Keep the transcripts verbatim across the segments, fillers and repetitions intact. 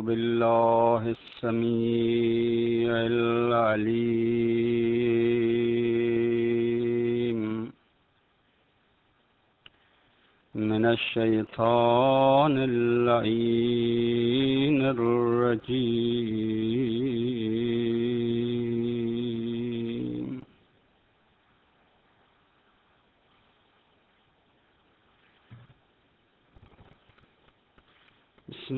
بالله السميع العليم من الشيطان اللعين الرجيم. بسم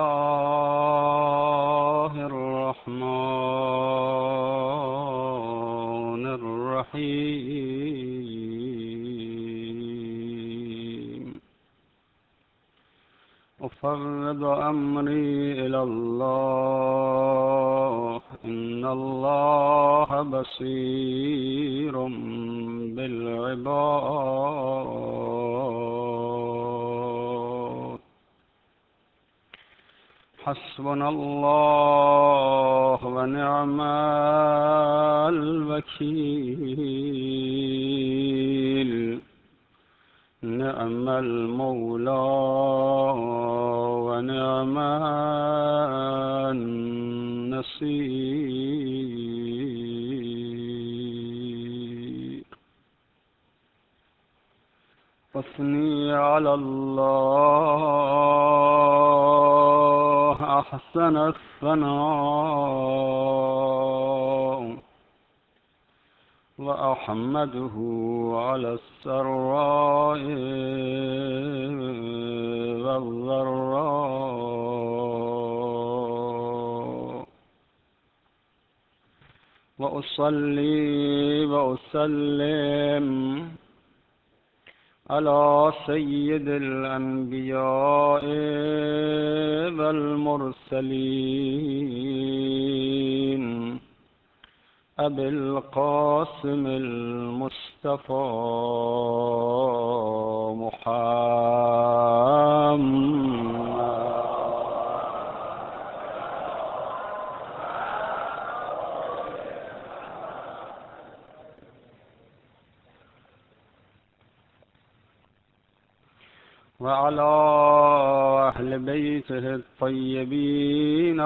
الله الرحمن الرحيم. أفوض أمري إلى الله إن الله بصير بالعباد. حسبنا الله ونعم الوكيل. نعم المولى ونعم النصير. أثني على الله أحسن الثناء وأحمده على السراء والضراء. وأصلي وأسلم على سيد الأنبياء والمرسلين أبي القاسم المصطفى محمد وعلى أهل بيته الطيبين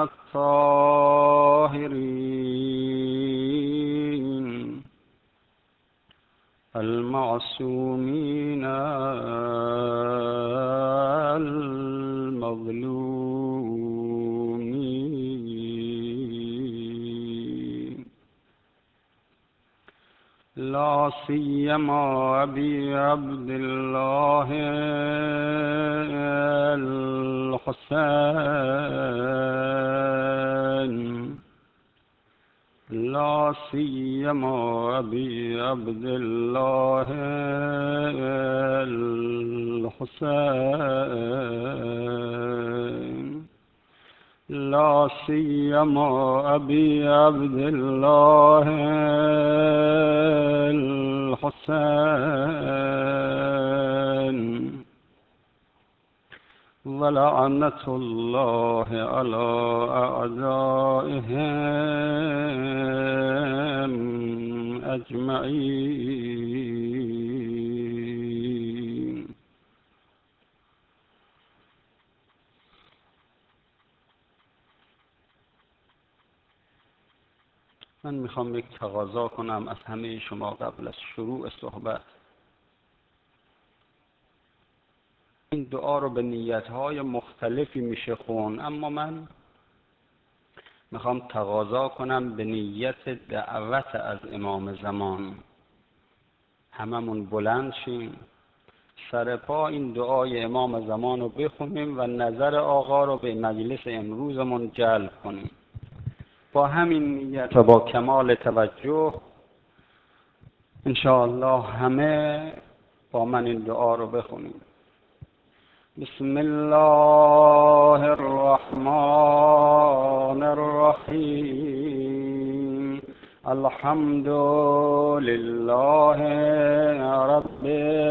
الطاهرين المعصومين المظلومين، لا سيما أبي عبد الله الحسين لا سيما أبي عبد الله الحسين لا سيما أبي عبد الله الحسين ولعنة الله على أعدائهم أجمعين. من میخوام یک تقاضا کنم از همه شما قبل از شروع صحبت. این دعا رو به نیت‌های مختلفی میشه خون، اما من میخوام تقاضا کنم به نیت دعوت از امام زمان. هممون بلند شیم، سر پا این دعای امام زمان رو بخونیم و نظر آقا رو به مجلس امروزمون جلب کنیم. با همین نیت و با کمال توجه انشاءالله همه با من این دعا رو بخونیم. بسم الله الرحمن الرحیم. الحمد لله رب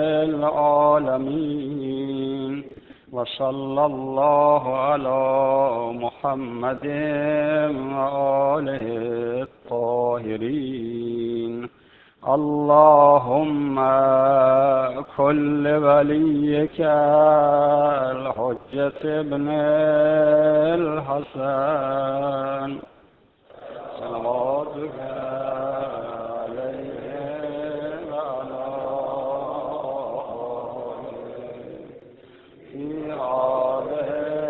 العالمین و صلی الله علی محمد و آله الطاهرین اللهم كل وليك الحجة ابن الحسن صلواتك عليه وعلى في هذه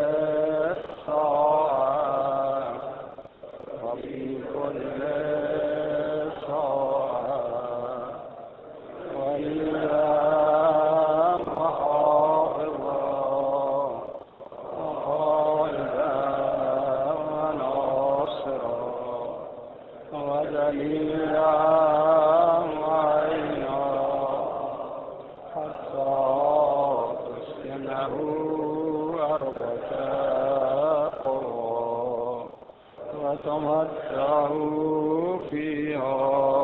الساعة وفي كل ساعة وإياه محافظا وقائدا وناصرا ودليلا وعينا حتى تسكنه أرضك قرا وتمتعه فيها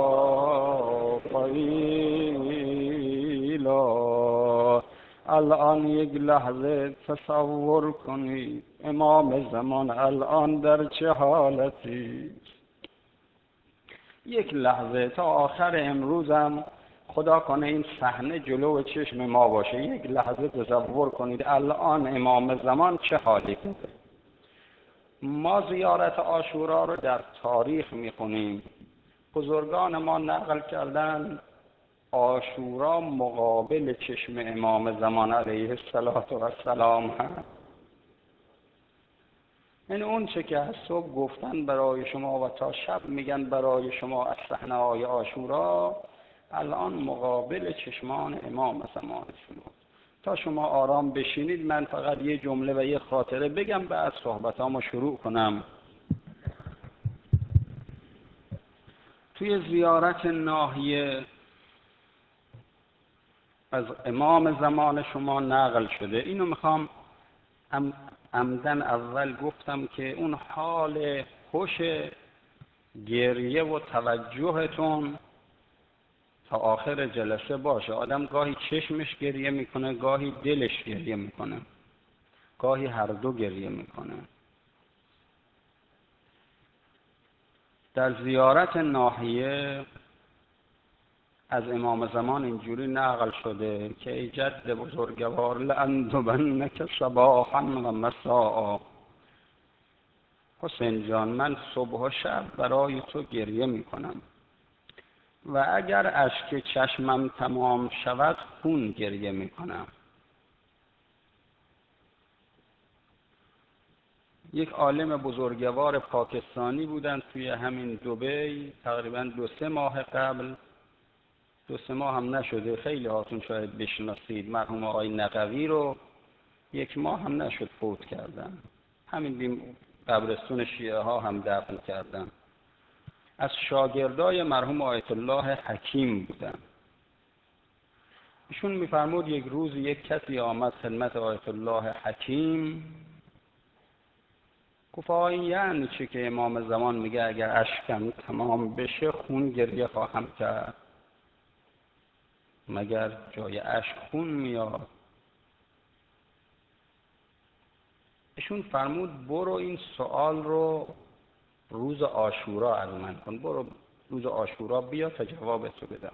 طويلا. الان یک لحظه تصور کنید امام زمان الان در چه حالتی. یک لحظه تا آخر امروزم خدا کنه این صحنه جلو چشم ما باشه. یک لحظه تصور کنید الان امام زمان چه حالی بوده. ما زیارت عاشورا رو در تاریخ میخونیم. بزرگان ما نقل کردن عاشورا مقابل چشم امام زمان علیه السلام هست. این اون چه که از صبح گفتن برای شما و تا شب میگن برای شما از صحنه های عاشورا الان مقابل چشمان امام زمان شما. تا شما آرام بشینید من فقط یه جمله و یه خاطره بگم بعد صحبتامو شروع کنم. توی زیارت ناحیه از امام زمان شما نقل شده. اینو میخوام عمدن اول گفتم که اون حال خوش گریه و توجهتون تا آخر جلسه باشه. آدم گاهی چشمش گریه میکنه، گاهی دلش گریه میکنه، گاهی هر دو گریه میکنه. در زیارت ناحیه از امام زمان اینجوری نقل شده که ای جد بزرگوار لأندبنک صباحا و مساء. حسین جان من صبح و شب برای تو گریه میکنم و اگر اشک چشمم تمام شود خون گریه میکنم. یک عالم بزرگوار پاکستانی بودن توی همین دبی تقریبا دو سه ماه قبل، دو سه ماه هم نشده، خیلی هاتون شاید بشناسید، مرحوم آقای نقوی رو یک ماه هم نشد فوت کردن. همین قبرستون شیعه ها هم دفن کردن. از شاگردای مرحوم آیت الله حکیم بودن. ایشون میفرمود یک روز یک کسی آمد خدمت آیت الله حکیم گفت آقا این یعنی چه که امام زمان میگه اگر اشکم تمام بشه خون گریه خواهم کرد؟ مگر جای اشک خون میاد؟ ایشون فرمود برو این سوال رو روز عاشورا از من کن، برو روز عاشورا بیا تا جواب تو بدم.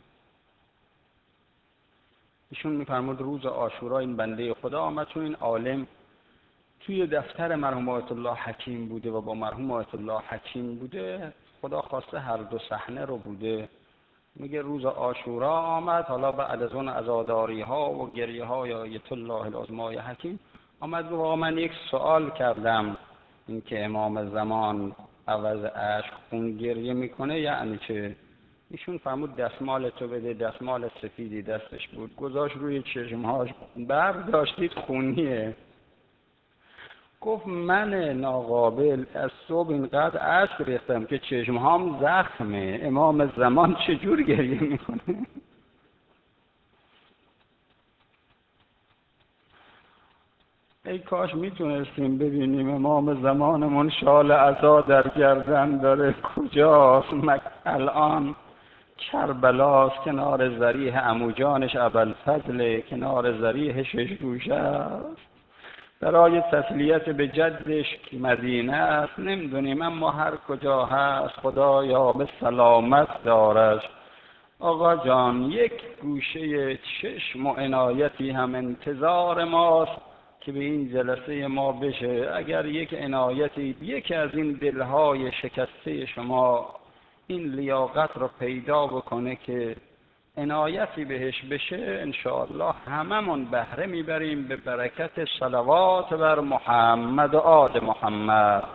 ایشون میفرمود روز عاشورا این بنده خدا آمد، چون این عالم توی دفتر مرحوم آیت الله حکیم بوده و با مرحوم آیت الله حکیم بوده، خدا خواسته هر دو صحنه رو بوده. میگه روز عاشورا آمد، حالا بعد از اون عزاداری ها و گریه های آیت الله العظمای حکیم آمد گفت آقا من یک سوال کردم، این که امام زمان عوض اشک خون گریه میکنه یعنی چه؟ ایشون فرمود دستمال تو بده. دستمال سفیدی دستش بود، گذاشت روی چشمهاش، برداشتید خونیه. گفت من ناقابل از صبح اینقدر اشک ریختم که چشمهام زخمه، امام زمان چجور گریه میکنه؟ ای کاش میتونستیم ببینیم امام زمانمون شال عزا در گردن داره کجاست؟ الان کربلاست، کنار ضریح عموجانش ابوالفضل، کنار ضریح ششگوشه است، برای تسلیت به جدش مدینه است. نمیدونیم اما هر کجا هست خدایا به سلامت دارش. آقا جان یک گوشه چشم و عنایتی هم انتظار ماست که به این جلسه ما بشه. اگر یک عنایتی یکی از این دلهای شکسته شما این لیاقت رو پیدا بکنه که عنایتی بهش بشه، انشاءالله هممون بهره میبریم به برکت صلوات بر محمد و آل محمد.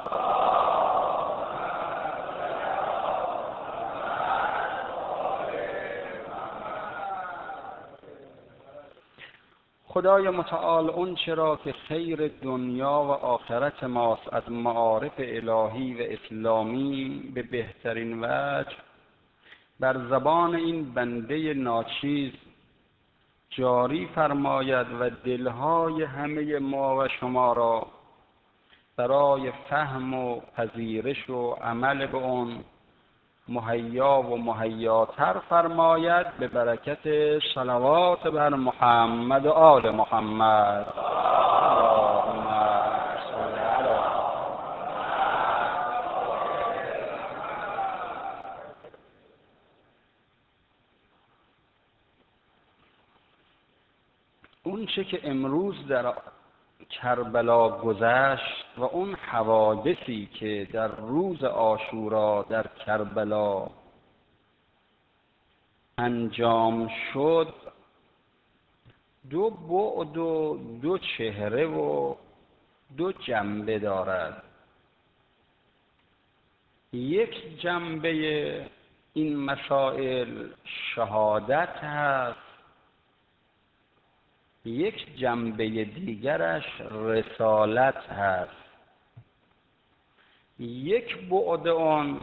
خدای متعال اون چرا که خیر دنیا و آخرت ماست از معارف الهی و اسلامی به بهترین وجه بر زبان این بنده ناچیز جاری فرماید و دلهای همه ما و شما را برای فهم و پذیرش و عمل به اون مهیا و مهیاتر فرماید به برکت صلوات بر محمد و آل محمد. اون چه که امروز در کربلا گذشت و اون حوادثی که در روز عاشورا در کربلا انجام شد دو بعد و دو چهره و دو جنبه دارد. یک جنبه این مسائل شهادت هست، یک جنبه دیگرش رسالت هست. یک بعد آن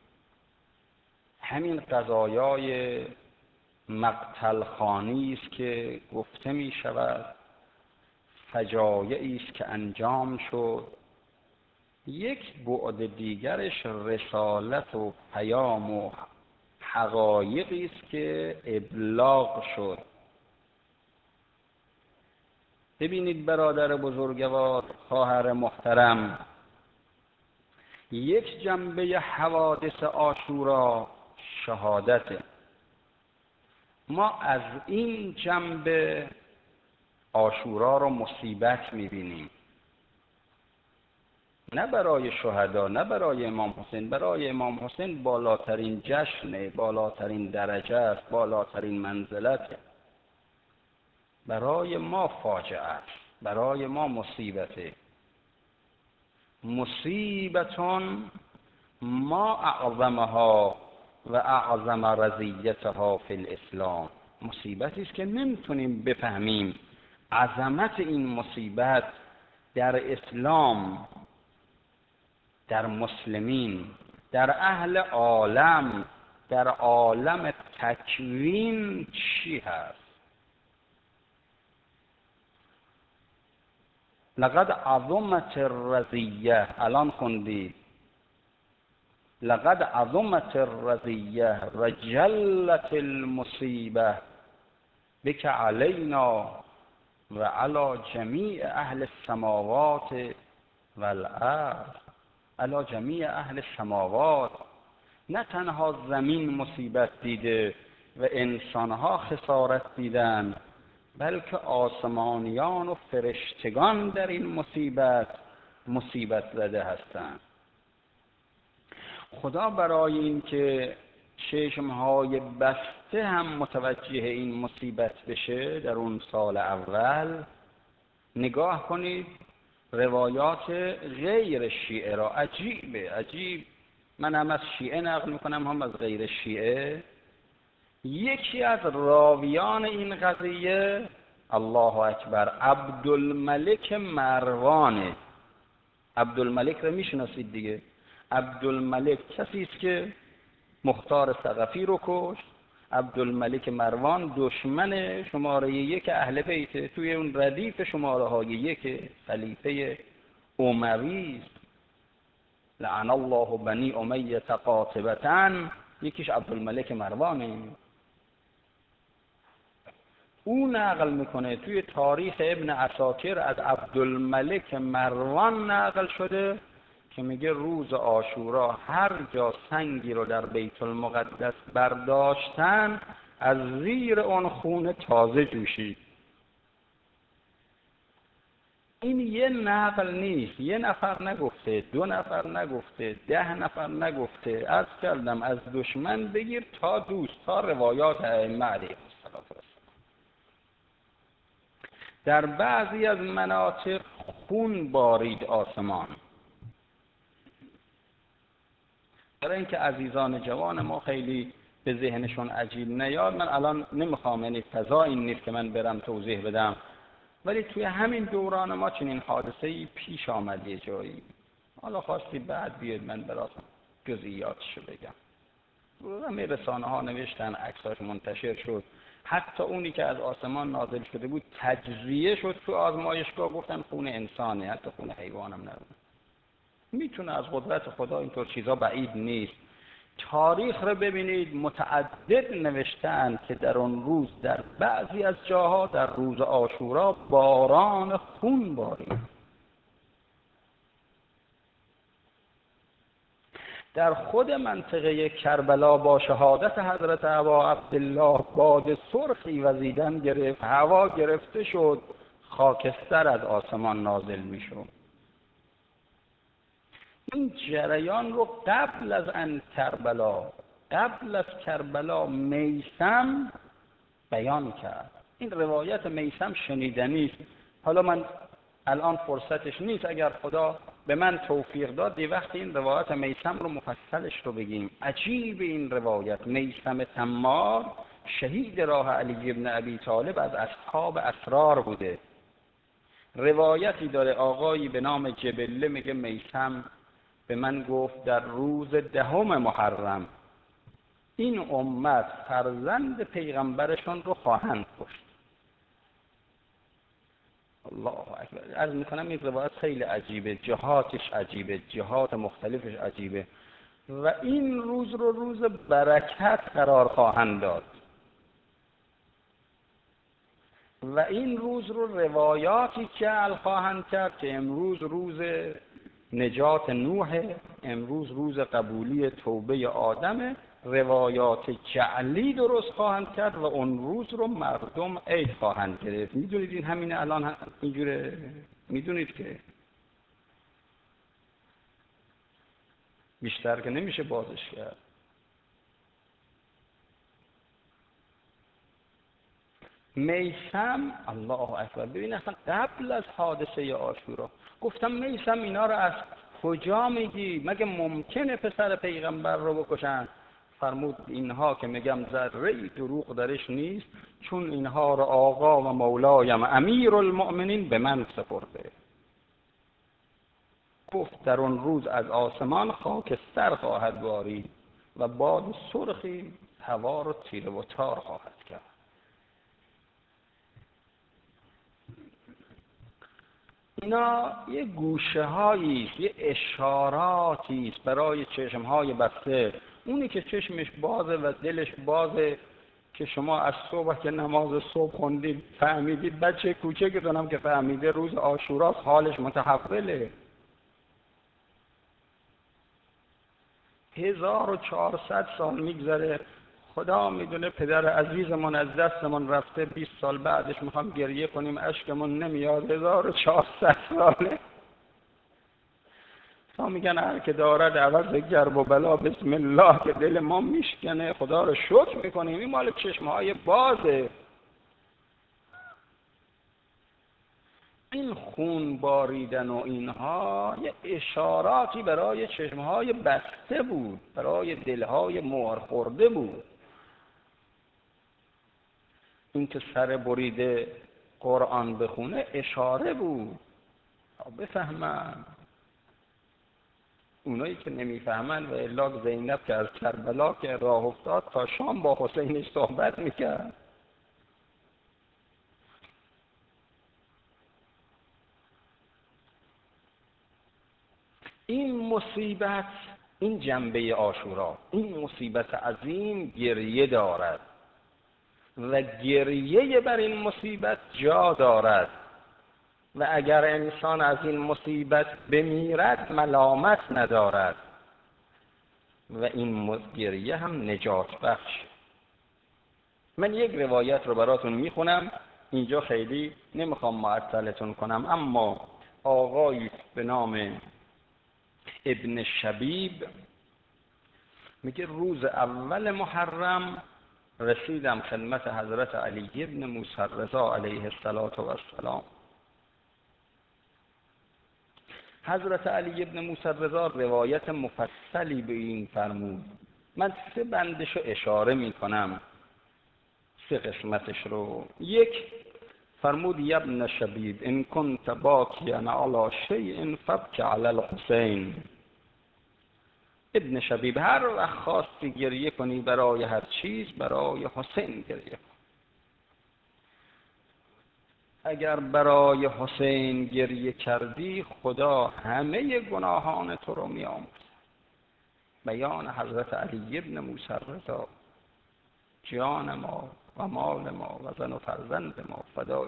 همین قضایای مقتل خانی است که گفته می شود، فجایعی است که انجام شد. یک بعد دیگرش رسالت و پیام و حقایقی است که ابلاغ شد. ببینید برادر بزرگوار، خواهر محترم، یک جنبه حوادث عاشورا شهادته. ما از این جنبه عاشورا رو مصیبت میبینیم، نه برای شهدا، نه برای امام حسین. برای امام حسین بالاترین جشن، بالاترین درجه است، بالاترین منزلت. برای ما فاجعه است، برای ما مصیبته. مصیبتون ما اعظمها و اعظم رضیتها فی الاسلام. مصیبتی است که نمیتونیم بفهمیم عظمت این مصیبت در اسلام، در مسلمین، در اهل عالم، در عالم تکوین چی هست. لقد عظمت الرضیه، الان خوندید، لقد عظمت الرضیه و جلت المصیبه بک علینا و علی جمیع اهل السماوات والارض. علی جمیع اهل السماوات، نه تنها زمین مصیبت دیده و انسانها خسارت دیدن، بلکه آسمانیان و فرشتگان در این مصیبت مصیبت زده هستند. خدا برای این که چشمهای بسته هم متوجه این مصیبت بشه، در اون سال اول نگاه کنید روایات غیر شیعه را. عجیبه، عجیب. من هم از شیعه نقل میکنم هم از غیر شیعه. یکی از راویان این قضیه، الله اکبر، عبدالملک مروانه. عبدالملک رو میشناسید دیگه. عبدالملک کسی است که مختار ثقفی رو کشت. عبدالملک مروان دشمن شماره یک اهل بیت، توی اون ردیف شماره های یک خلیفه اموی است. لعن الله بنی امیه قاطبة، یکیش عبدالملک مروانه. او نقل میکنه توی تاریخ ابن عساکر از عبدالملک مروان نقل شده که میگه روز عاشورا هر جا سنگی رو در بیت المقدس برداشتن از زیر اون خون تازه جوشید. این یه نقل نیست، یه نفر نگفته، دو نفر نگفته، ده نفر نگفته. عرض کردم از دشمن بگیر تا دوست، تا روایات ائمه علیهم السلام. در بعضی از مناطق خون بارید آسمان. برای اینکه عزیزان جوان ما خیلی به ذهنشون عجیب نیاد، من الان نمیخوام، یعنی فضا این نیست که من برم توضیح بدم، ولی توی همین دوران ما چنین حادثه‌ای پیش آمد یه جایی. حالا خواستی بعد بیاد من براتون جزئیاتشو بگم. همه رسانه ها نوشتن، عکساش منتشر شد. حتی اونی که از آسمان نازل شده بود تجزیه شد تو آزمایشگاه، گفتن خون انسانه، حتی خون حیوانم نبود. میتونه از قدرت خدا اینطور چیزا بعید نیست. تاریخ رو ببینید، متعدد نوشتن که در اون روز در بعضی از جاها در روز عاشورا باران خون بارید. در خود منطقه کربلا با شهادت حضرت ابا عبدالله باد سرخی وزیدن گرفت، هوا گرفته شد، خاکستر از آسمان نازل میشد. این جریان رو قبل از ان کربلا قبل از کربلا میثم بیان کرد. این روایت میثم شنیدنی است. حالا من الان فرصتش نیست، اگر خدا به من توفیق داد یه وقتی این روایت میثم رو مفصلش رو بگیم. عجیب این روایت. میثم تمار شهید راه علی ابن ابی طالب از اصحاب اسرار بوده. روایتی داره آقایی به نام جبله، میگه میثم به من گفت در روز دهم محرم این امت فرزند پیغمبرشون رو خواهند کشت. الله اکبر. عرض میکنم این روایت خیلی عجیبه، جهاتش عجیبه، جهات مختلفش عجیبه، و این روز رو روز برکت قرار خواهند داد. و این روز رو روایاتی جعل خواهند کرد که امروز روز نجات نوح، امروز روز قبولی توبه آدم، روایات جعلی درست خواهند کرد و اون روز رو مردم عید خواهند گرفت. میدونید این همین الان اینجوره، میدونید که بیشتر که نمیشه بازش کرد. میثم، الله اکبر، ببین اصلا قبل از حادثه عاشورا گفتم میثم اینا رو از کجا میگی؟ مگه ممکنه پسر پیغمبر رو بکشن؟ فرمود اینها که میگم ذره دروغ درش نیست، چون اینها رو آقا و مولایم امیر المؤمنین به من سپرده. گفت در اون روز از آسمان خاکستر خواهد بارید و باد سرخی هوا رو تیره و تار خواهد کرد. اینا یه گوشه هایی است، یه اشاراتی است برای چشم های بسته. اونی که چشمش بازه و دلش بازه، که شما از صبح که نماز صبح خوندید فهمیدید، بچه کوچکتون هم که فهمیده روز عاشوراست، حالش متحوله. هزار و چهارصد سال میگذره، خدا میدونه پدر عزیزمون از دستمون رفته، بیست سال بعدش میخوام گریه کنیم اشکمون نمیاد. هزار و چهارصد ساله. تا میگن هر که دارد عوض گرب و بلا بسم الله، که دل ما میشکنه، خدا رو شکر میکنیم. این مال چشمهای بازه. این خون باریدن و اینها یه اشاراتی برای چشمهای بسته بود، برای دلهای مهر خورده بود. این که سر بریده قرآن بخونه اشاره بود تا بفهمن. اونایی که نمیفهمن و الا زینب که از کربلا که راه افتاد تا شام با حسینش صحبت میکرد. این مصیبت، این جنبه عاشورا، این مصیبت عظیم گریه دارد و گریه بر این مصیبت جا دارد. و اگر انسان از این مصیبت بمیرد ملامت ندارد و این گریه هم نجات بخش. من یک روایت رو براتون میخونم، اینجا خیلی نمیخوام معطلتون کنم، اما آقایی به نام ابن شبیب میگه روز اول محرم رسیدم خدمت حضرت علی ابن موسی رضا علیه السلام. حضرت علی ابن موسی رضا روایت مفصلی به این فرمود. من سه بندشو اشاره میکنم، سه قسمتش رو. یک، فرمود یا ابن شبیب ان کنت باکیا علی شیء فبک علی الحسین. ابن شبیب هر وقت خواستی گریه کنی برای هر چیز، برای حسین گریه کن. اگر برای حسین گریه کردی خدا همه گناهان تو رو می‌آمرزد. بیان حضرت علی ابن موسی رضا، جان ما و مال ما و زن و فرزند ما فدای.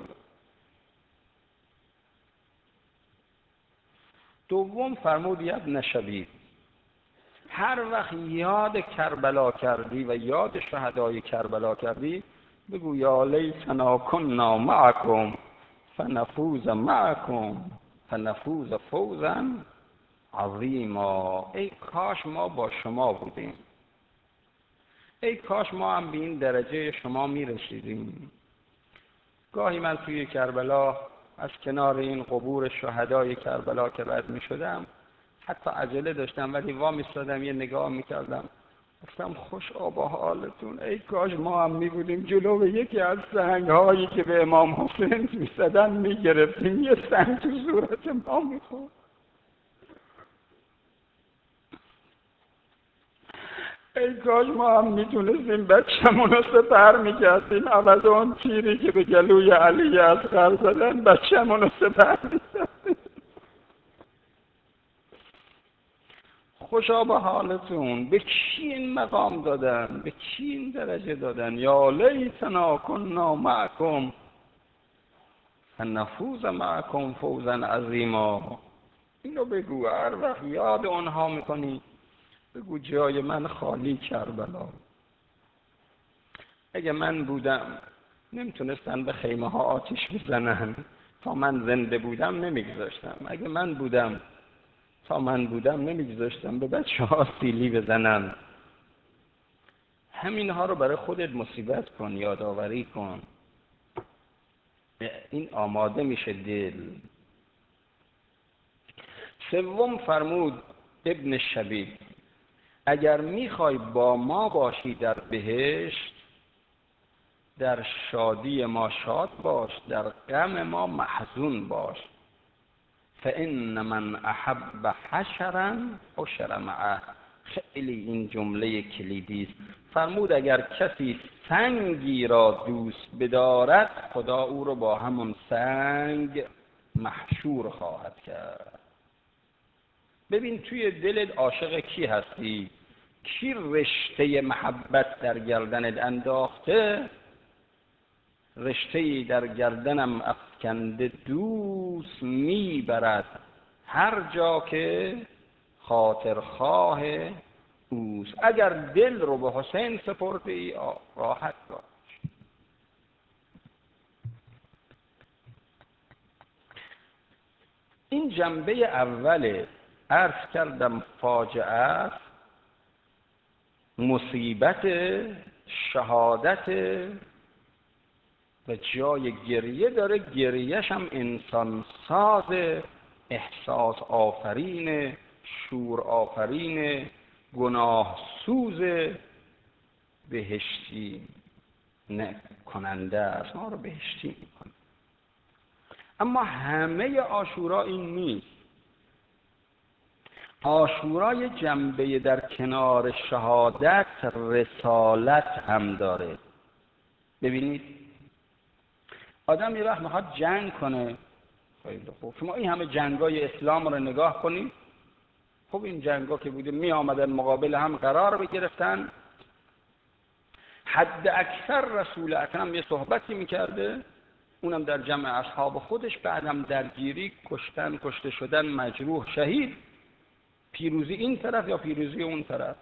دوم فرمود یا ابن شبیب هر وقت یاد کربلا کردی و یاد شهدای کربلا کردی بگو یا لیتنا کنا معکم فنفوز معکم فنفوز فوزا عظیما. ای کاش ما با شما بودیم، ای کاش ما هم به این درجه شما میرسیدیم. گاهی من توی کربلا از کنار این قبور شهدای کربلا که رد می شدم، حتی عجله داشتم ولی وا میستادم یه نگاه میکردم، گفتم خوش آب و حالتون، ای کاش ما هم می بودیم جلو یکی از سنگ هایی که به امام حسین میزدن میگرفتیم یه سنگ تو صورت ما میخورد. ای کاش ما هم میتونستیم بچه‌مون رو سپر میکردیم عوض اون تیری که به گلوی علی اصغر زدن بچه‌مون رو سپر میکردیم. خوشا به حالتون. به کی این مقام دادن؟ به کی این درجه دادن؟ یا لیتنا کنا معکم فنفوز معکم فوزا عظیما. اینو بگو هر وقت یاد اونها میکنی، بگو جای من خالی کربلا. اگه من بودم نمیتونستن به خیمه ها آتش بزنن، تا من زنده بودم نمیگذاشتم. اگه من بودم تا من بودم نمیگذاشتم به بچه ها سیلی بزنن. همین ها رو برای خودت مصیبت کن، یادآوری کن، این آماده میشه دل. سوم فرمود ابن شبیب اگر میخوای با ما باشی در بهشت، در شادی ما شاد باش، در غم ما محزون باش. فإن من احب حشرا حشر معه. خیلی این جمله کلیدی است. فرمود اگر کسی سنگی را دوست بدارد خدا او را با همون سنگ محشور خواهد کرد. ببین توی دلت عاشق کی هستی؟ کی رشته محبت در گردنت انداخته؟ رشته‌ای در گردنم افکنده دوست میبرد هر جا که خاطرخواه اوست. اگر دل رو به حسین سپردی راحت باش. این جنبه اول عرض کردم فاجعه، مصیبت، شهادت و جای گریه داره. گریهش هم انسان ساز، احساس آفرین، شور آفرین، گناه سوز، بهشتی نه کننده است، ما رو بهشتی میکنه. اما همه عاشورا این نیست. عاشورای جنبه در کنار شهادت رسالت هم داره. ببینید آدم یه وقت میخواد جنگ کنه، خیلی خوب، شما این همه جنگای اسلام رو نگاه کنید. خب این جنگا که بوده می آمدن مقابل هم قرار بگرفتن، حد اکثر رسول اکرم یه صحبتی میکرده، اونم در جمع اصحاب خودش، بعدم درگیری، کشتن، کشته شدن، مجروح، شهید، پیروزی این طرف یا پیروزی اون طرف.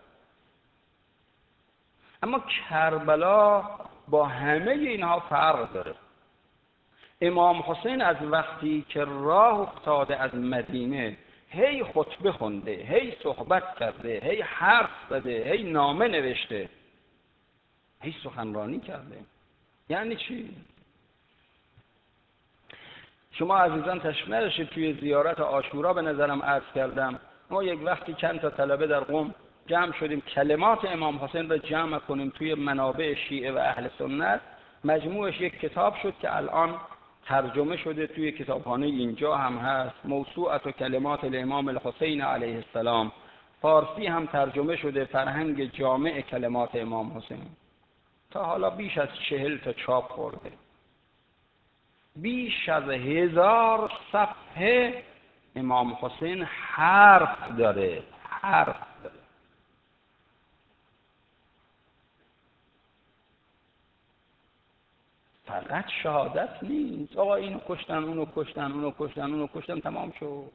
اما کربلا با همه اینها فرق داره. امام حسین از وقتی که راه افتاده از مدینه، هی خطبه خونده، هی صحبت کرده، هی حرف زده، هی نامه نوشته، هی سخنرانی کرده. یعنی چی؟ شما عزیزان تشریف نداشتید توی زیارت عاشورا به نظرم عرض کردم، ما یک وقتی چند تا طلبه در قم جمع شدیم کلمات امام حسین را جمع کنیم توی منابع شیعه و اهل سنت. مجموعش یک کتاب شد که الان ترجمه شده، توی کتابخانه اینجا هم هست، موسوعة کلمات الامام الحسین علیه السلام. فارسی هم ترجمه شده، فرهنگ جامع کلمات امام حسین. تا حالا بیش از چهل تا چاپ خورده، بیش از هزار صفحه امام حسین حرف داره، حرف داره. فقط شهادت نیست، آقا اینو کشتن، اونو کشتن، اونو کشتن، اونو کشتن، تمام شد.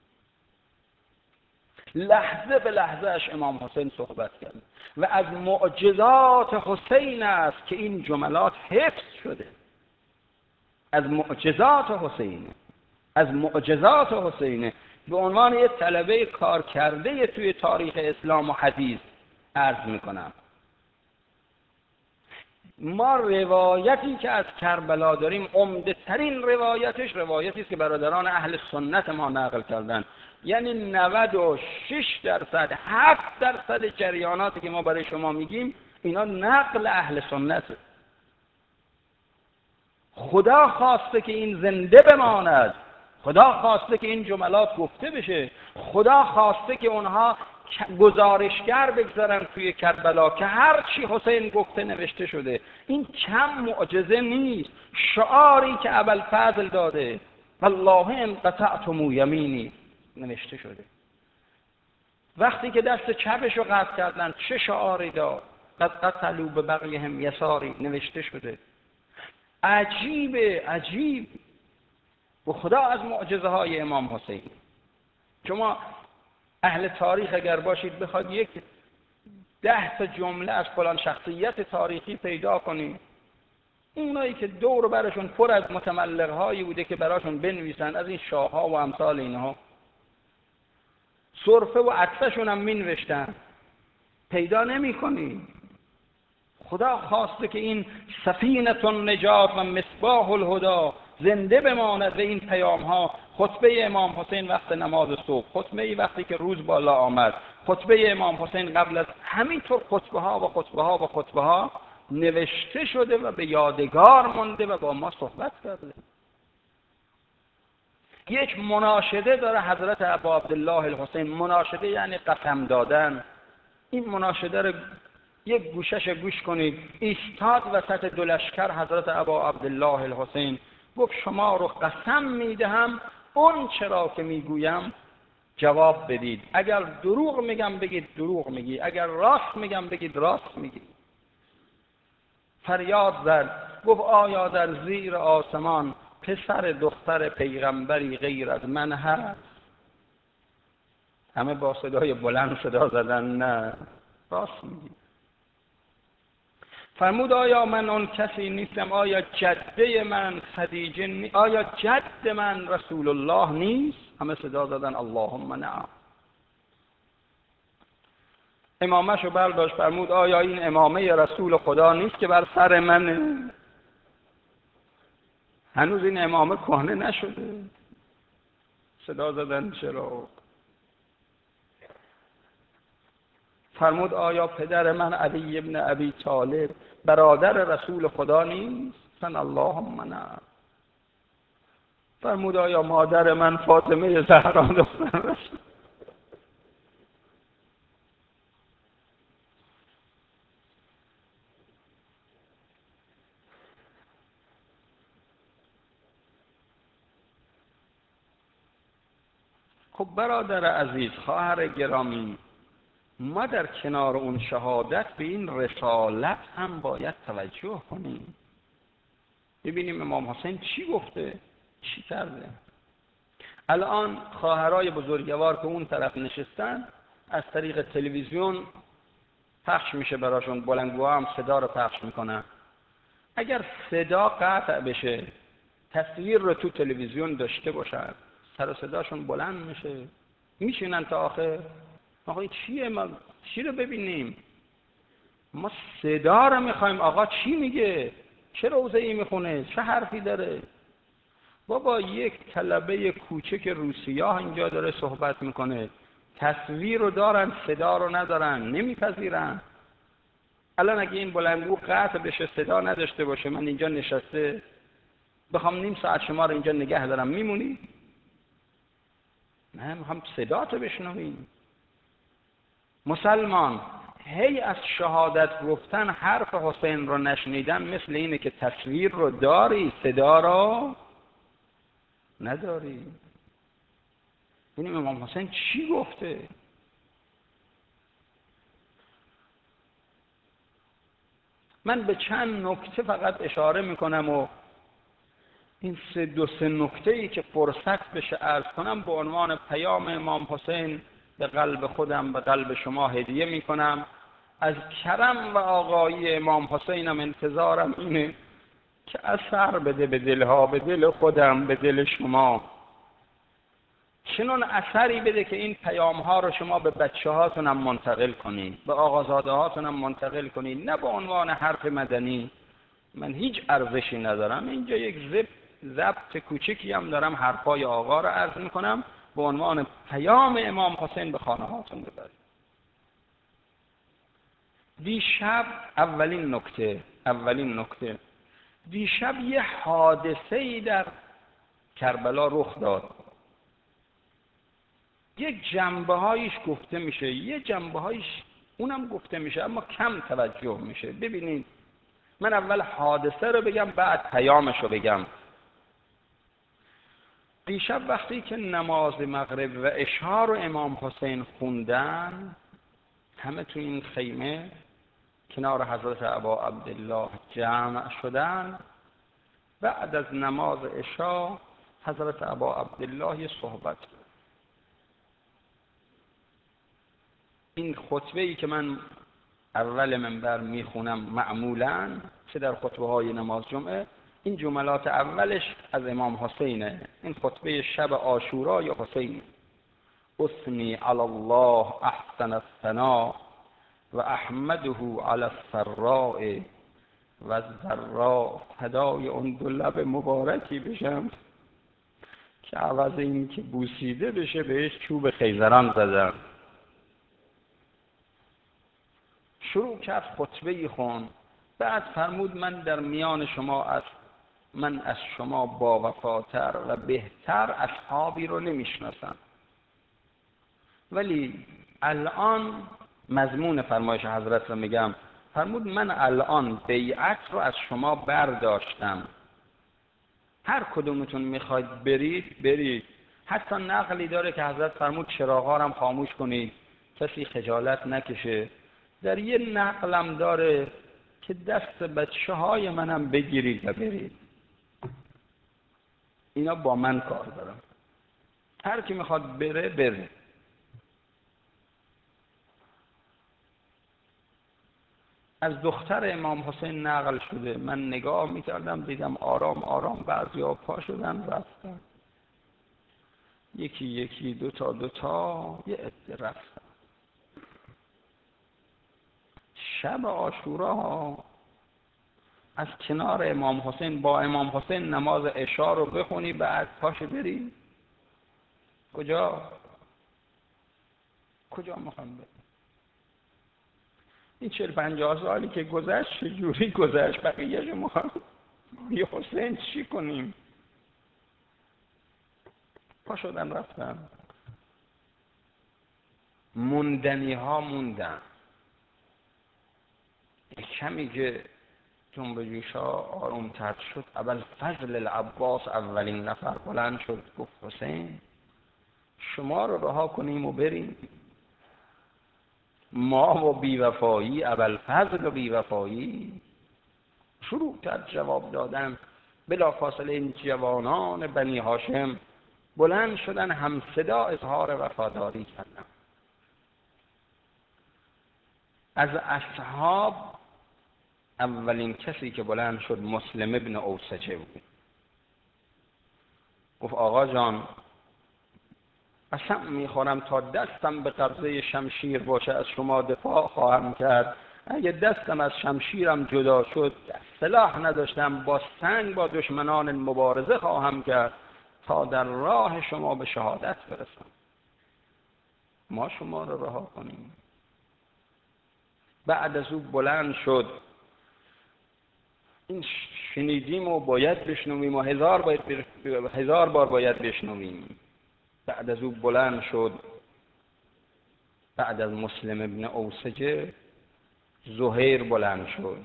لحظه به لحظه اش امام حسین صحبت کرد و از معجزات حسین است که این جملات حفظ شده. از معجزات حسینه، از معجزات حسینه. به عنوان یک طلبه کار کرده توی تاریخ اسلام و حدیث عرض میکنم، ما روایتی که از کربلا داریم، عمده ترین روایتش روایتی است که برادران اهل سنت ما نقل کردن. یعنی نود و شش درصد، هفت درصد جریاناتی که ما برای شما میگیم اینا نقل اهل سنته. خدا خواسته که این زنده بماند، خدا خواسته که این جملات گفته بشه، خدا خواسته که اونها گزارشگر بگذارن توی کربلا که هر چی حسین گفته نوشته شده. این کم معجزه نیست. شعاری که ابوالفضل داده، والله ان قطعتم یمینی، نوشته شده. وقتی که دست چپش رو قطع کردن چه شعاری داد؟ قد قتلوا ببغیهم یساری، نوشته شده. عجیبه، عجیب. و خدا از معجزه های امام حسین. شما اهل تاریخ اگر باشید بخواد یک ده تا جمله از فلان شخصیت تاریخی پیدا کنید، اونایی که دور برشون پر از متملق هایی بوده که براشون بنویسن، از این شاه ها و امثال اینها، صرفه و عطفشون هم مینوشتن، پیدا نمی کنید. خدا خواسته که این سفینه النجات و مصباح الهدی زنده بماند و این پیام ها، خطبه امام حسین وقت نماز صبح، خطبه وقتی که روز بالا آمد، خطبه امام حسین قبل از همینطور خطبه ها و خطبه ها و خطبه ها نوشته شده و به یادگار مونده و با ما صحبت کرده. یک مناشده داره حضرت ابا عبدالله الحسین. مناشده یعنی قسم دادن. این مناشده رو یک گوشش گوش کنید. ایستاد وسط دو لشکر حضرت ابا عبدالله الحسین، گفت شما رو قسم میدهم اون چرا که میگویم جواب بدید. اگر دروغ میگم بگید دروغ میگی، اگر راست میگم بگید راست میگی. فریاد زد، گفت آیا در زیر آسمان پسر دختر پیغمبری غیر از من هست؟ همه با صدای بلند صدا زدن نه، راست میگی. فرمود آیا من اون کسی نیستم؟ آیا جده من خدیجه نیست؟ آیا جد من رسول الله نیست؟ همه صدا زدن اللهم نعم. امامش رو برداشت، فرمود آیا این امامه رسول خدا نیست که بر سر منه؟ هنوز این امامه کهنه نشده. صدا زدن چرا؟ فرمود آیا پدر من علی ابن ابی طالب برادر رسول خدا نیست؟ سن اللهم نعم. فرمود آیا مادر من فاطمه زهرا دختر رسول؟ خب برادر عزیز، خواهر گرامی، ما در کنار اون شهادت به این رسالت هم باید توجه کنیم. ببینیم امام حسین چی گفته، چی کرده. الان خواهرای بزرگوار که اون طرف نشستن از طریق تلویزیون پخش میشه براشون، بلندگوها هم صدا رو پخش میکنن. اگر صدا قطع بشه، تصویر رو تو تلویزیون داشته باشن، سر و صداشون بلند میشه، میشینن تا آخر. آقا چیه؟ ما چی رو ببینیم؟ ما صدا رو میخوایم. آقا چی میگه؟ چه روزه ای میخونه؟ چه حرفی داره؟ بابا یک طلبه کوچک روسیاه اینجا داره صحبت میکنه، تصویر رو دارن صدا رو ندارن، نمیپذیرن. الان اگه این بلندگو قطع بشه، صدا نداشته باشه، من اینجا نشسته بخوام نیم ساعت شما رو اینجا نگه دارم، میمونی؟ نه، میخوام صداتو بشنویم. مسلمان هی از شهادت گفتن حرف حسین رو نشنیدن مثل اینه که تصویر رو داری، صدا رو نداری. ببینیم امام حسین چی گفته. من به چند نکته فقط اشاره میکنم و این سه دو سه نکته ای که فرصت بشه عرض کنم به عنوان پیام امام حسین به قلب خودم، به قلب شما هدیه میکنم. از کرم و آقایی امام حسینم انتظارم اینه که اثر بده به دلها، به دل خودم، به دل شما، چنون اثری بده که این پیام ها رو شما به بچه هاتونم منتقل کنید، به آقازاده هاتونم منتقل کنید، نه به عنوان حرف مدنی. من هیچ ارزشی ندارم، اینجا یک ضبط ضبط کوچکی هم دارم، حرفای آقا رو عرض میکنم به عنوان پیام امام حسین به خانه هاتون ببرید. دیشب اولین نکته اولین نکته دیشب یه حادثه‌ای در کربلا رخ داد. یک جنبه هایش گفته میشه، یه جنبه هایش اونم گفته میشه اما کم توجه میشه. ببینید، من اول حادثه رو بگم بعد پیامش رو بگم. دیشب وقتی که نماز مغرب و عشا رو امام حسین خوندن، همه تو این خیمه کنار حضرت ابا عبدالله جمع شدن. بعد از نماز عشا حضرت ابا عبدالله یه صحبت. این خطبه ای که من اول منبر میخونم معمولاً، چه در خطبه های نماز جمعه، این جملات اولش از امام حسینه. این خطبه شب عاشورا یا حسین: اثنی علی الله احسن الثنا و احمده علی السراء و الضراء. فدای اون دو لب مبارکی بشم که عوض این که بوسیده بشه بهش چوب خیزران زدن. شروع کرد خطبه خون. بعد فرمود من در میان شما از من از شما با وفاتر و بهتر اصحابی رو نمیشناسم، ولی الان مضمون فرمایش حضرت رو میگم. فرمود من الان بیعت رو از شما برداشتم، هر کدومتون میخواید برید برید. حتی نقلی داره که حضرت فرمود چراغا رو هم خاموش کنید کسی خجالت نکشه. در یه نقلم داره که دست بچه های منم بگیرید و برید. اینا با من کار دارم، هر کی میخواد بره بره. از دختر امام حسین نقل شده، من نگاه میکردم دیدم آرام آرام بعضیا پا شدن رفتن، یکی یکی دوتا دوتا یه عده رفتن. شب عاشورا از کنار امام حسین با امام حسین نماز عشا رو بخونی بعد پاش بری کجا؟ کجا میخوام بریم؟ این چهل پنجاه سالی که گذشت چجوری گذشت؟ بقیه‌شو میخوام بی حسین چی کنیم؟ پا شدن رفتن. موندنی ها موندن. کمی که جنب جوشا آروم تر شد، اول فضل العباس اولین نفر بلند شد گفت حسین شما رو رها کنیم و بریم؟ ما و بیوفایی، اول فضل و بیوفایی. شروع کرد جواب دادن. بلافاصله این جوانان بنی هاشم بلند شدن، هم صدا اظهار وفاداری کردن. از اصحاب اولین کسی که بلند شد مسلم ابن اوسجه بود. گفت آقا جان، قسم میخورم تا دستم به قبضه شمشیر باشه از شما دفاع خواهم کرد. اگه دستم از شمشیرم جدا شد، سلاح نداشتم، با سنگ با دشمنان مبارزه خواهم کرد تا در راه شما به شهادت برسم. ما شما رو رها کنیم. بعد از او بلند شد، این شنیدیم و باید بشنویم و هزار, باید هزار بار باید بشنویم. بعد از او بلند شد، بعد از مسلم ابن اوسجه زهیر بلند شد.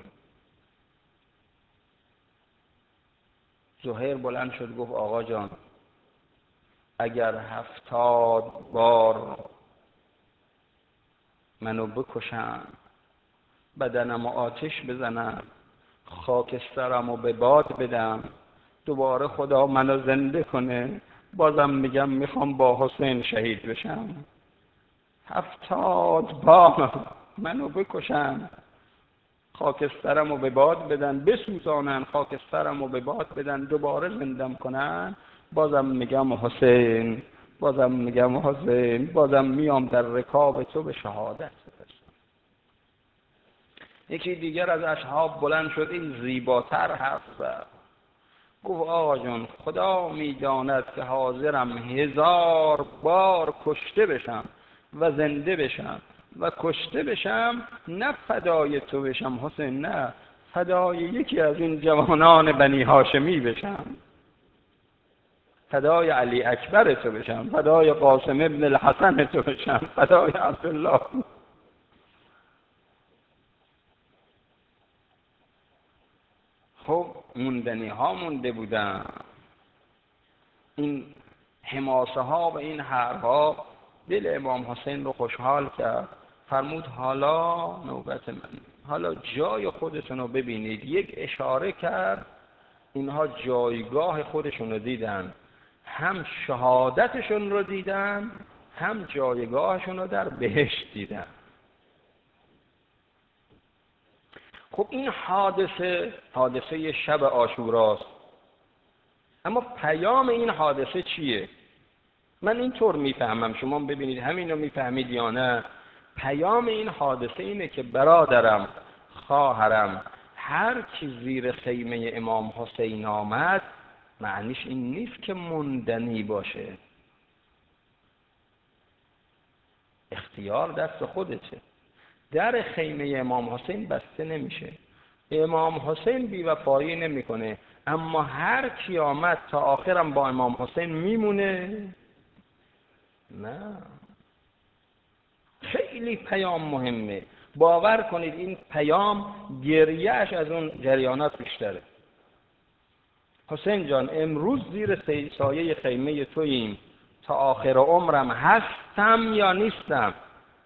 زهیر بلند شد گفت آقا جان، اگر هفتاد بار منو بکشن، بدنمو آتش بزنن، خاکسترمو به باد بدم، دوباره خدا منو زنده کنه، بازم میگم میخوام با حسین شهید بشم. هفتاد بار منو بکشن، خاکسترمو به باد بدن، بسوزانن، خاکسترمو به باد بدن، دوباره زندم کنن، بازم میگم حسین، بازم میگم حسین، بازم میام در رکاب تو به شهادت برسم. یکی دیگر از اصحاب بلند شد، این زیباتر حرف زد. گفت آقا جان، خدا میداند که حاضرم هزار بار کشته بشم و زنده بشم و کشته بشم، نه فدای تو بشم حسین، نه فدای یکی از این جوانان بنی هاشمی بشم، فدای علی اکبر تو بشم، فدای قاسم ابن الحسن تو بشم، فدای عبدالله. خب موندنی ها مونده بودن. این حماسه ها و این حرفها دل امام حسین رو خوشحال کرد. فرمود حالا نوبت من، حالا جای خودتون رو ببینید. یک اشاره کرد، اینها جایگاه خودشون رو دیدن، هم شهادتشون رو دیدن، هم جایگاهشون رو در بهشت دیدن. خب این حادثه حادثه شب عاشوراست، اما پیام این حادثه چیه؟ من اینطور میفهمم، شما ببینید همین رو میفهمید یا نه. پیام این حادثه اینه که برادرم، خواهرم، هر کی زیر خیمه امام حسین آمد، معنیش این نیست که موندنی باشه. اختیار دست خودته. در خیمه امام حسین بسته نمیشه. امام حسین بی‌وفایی نمیکنه، اما هر کی آمد تا آخرم با امام حسین میمونه؟ نه. خیلی پیام مهمه. باور کنید این پیام گریهش از اون جریانات بیشتره. حسین جان، امروز زیر سایه خیمه توییم، تا آخر عمرم هستم یا نیستم؟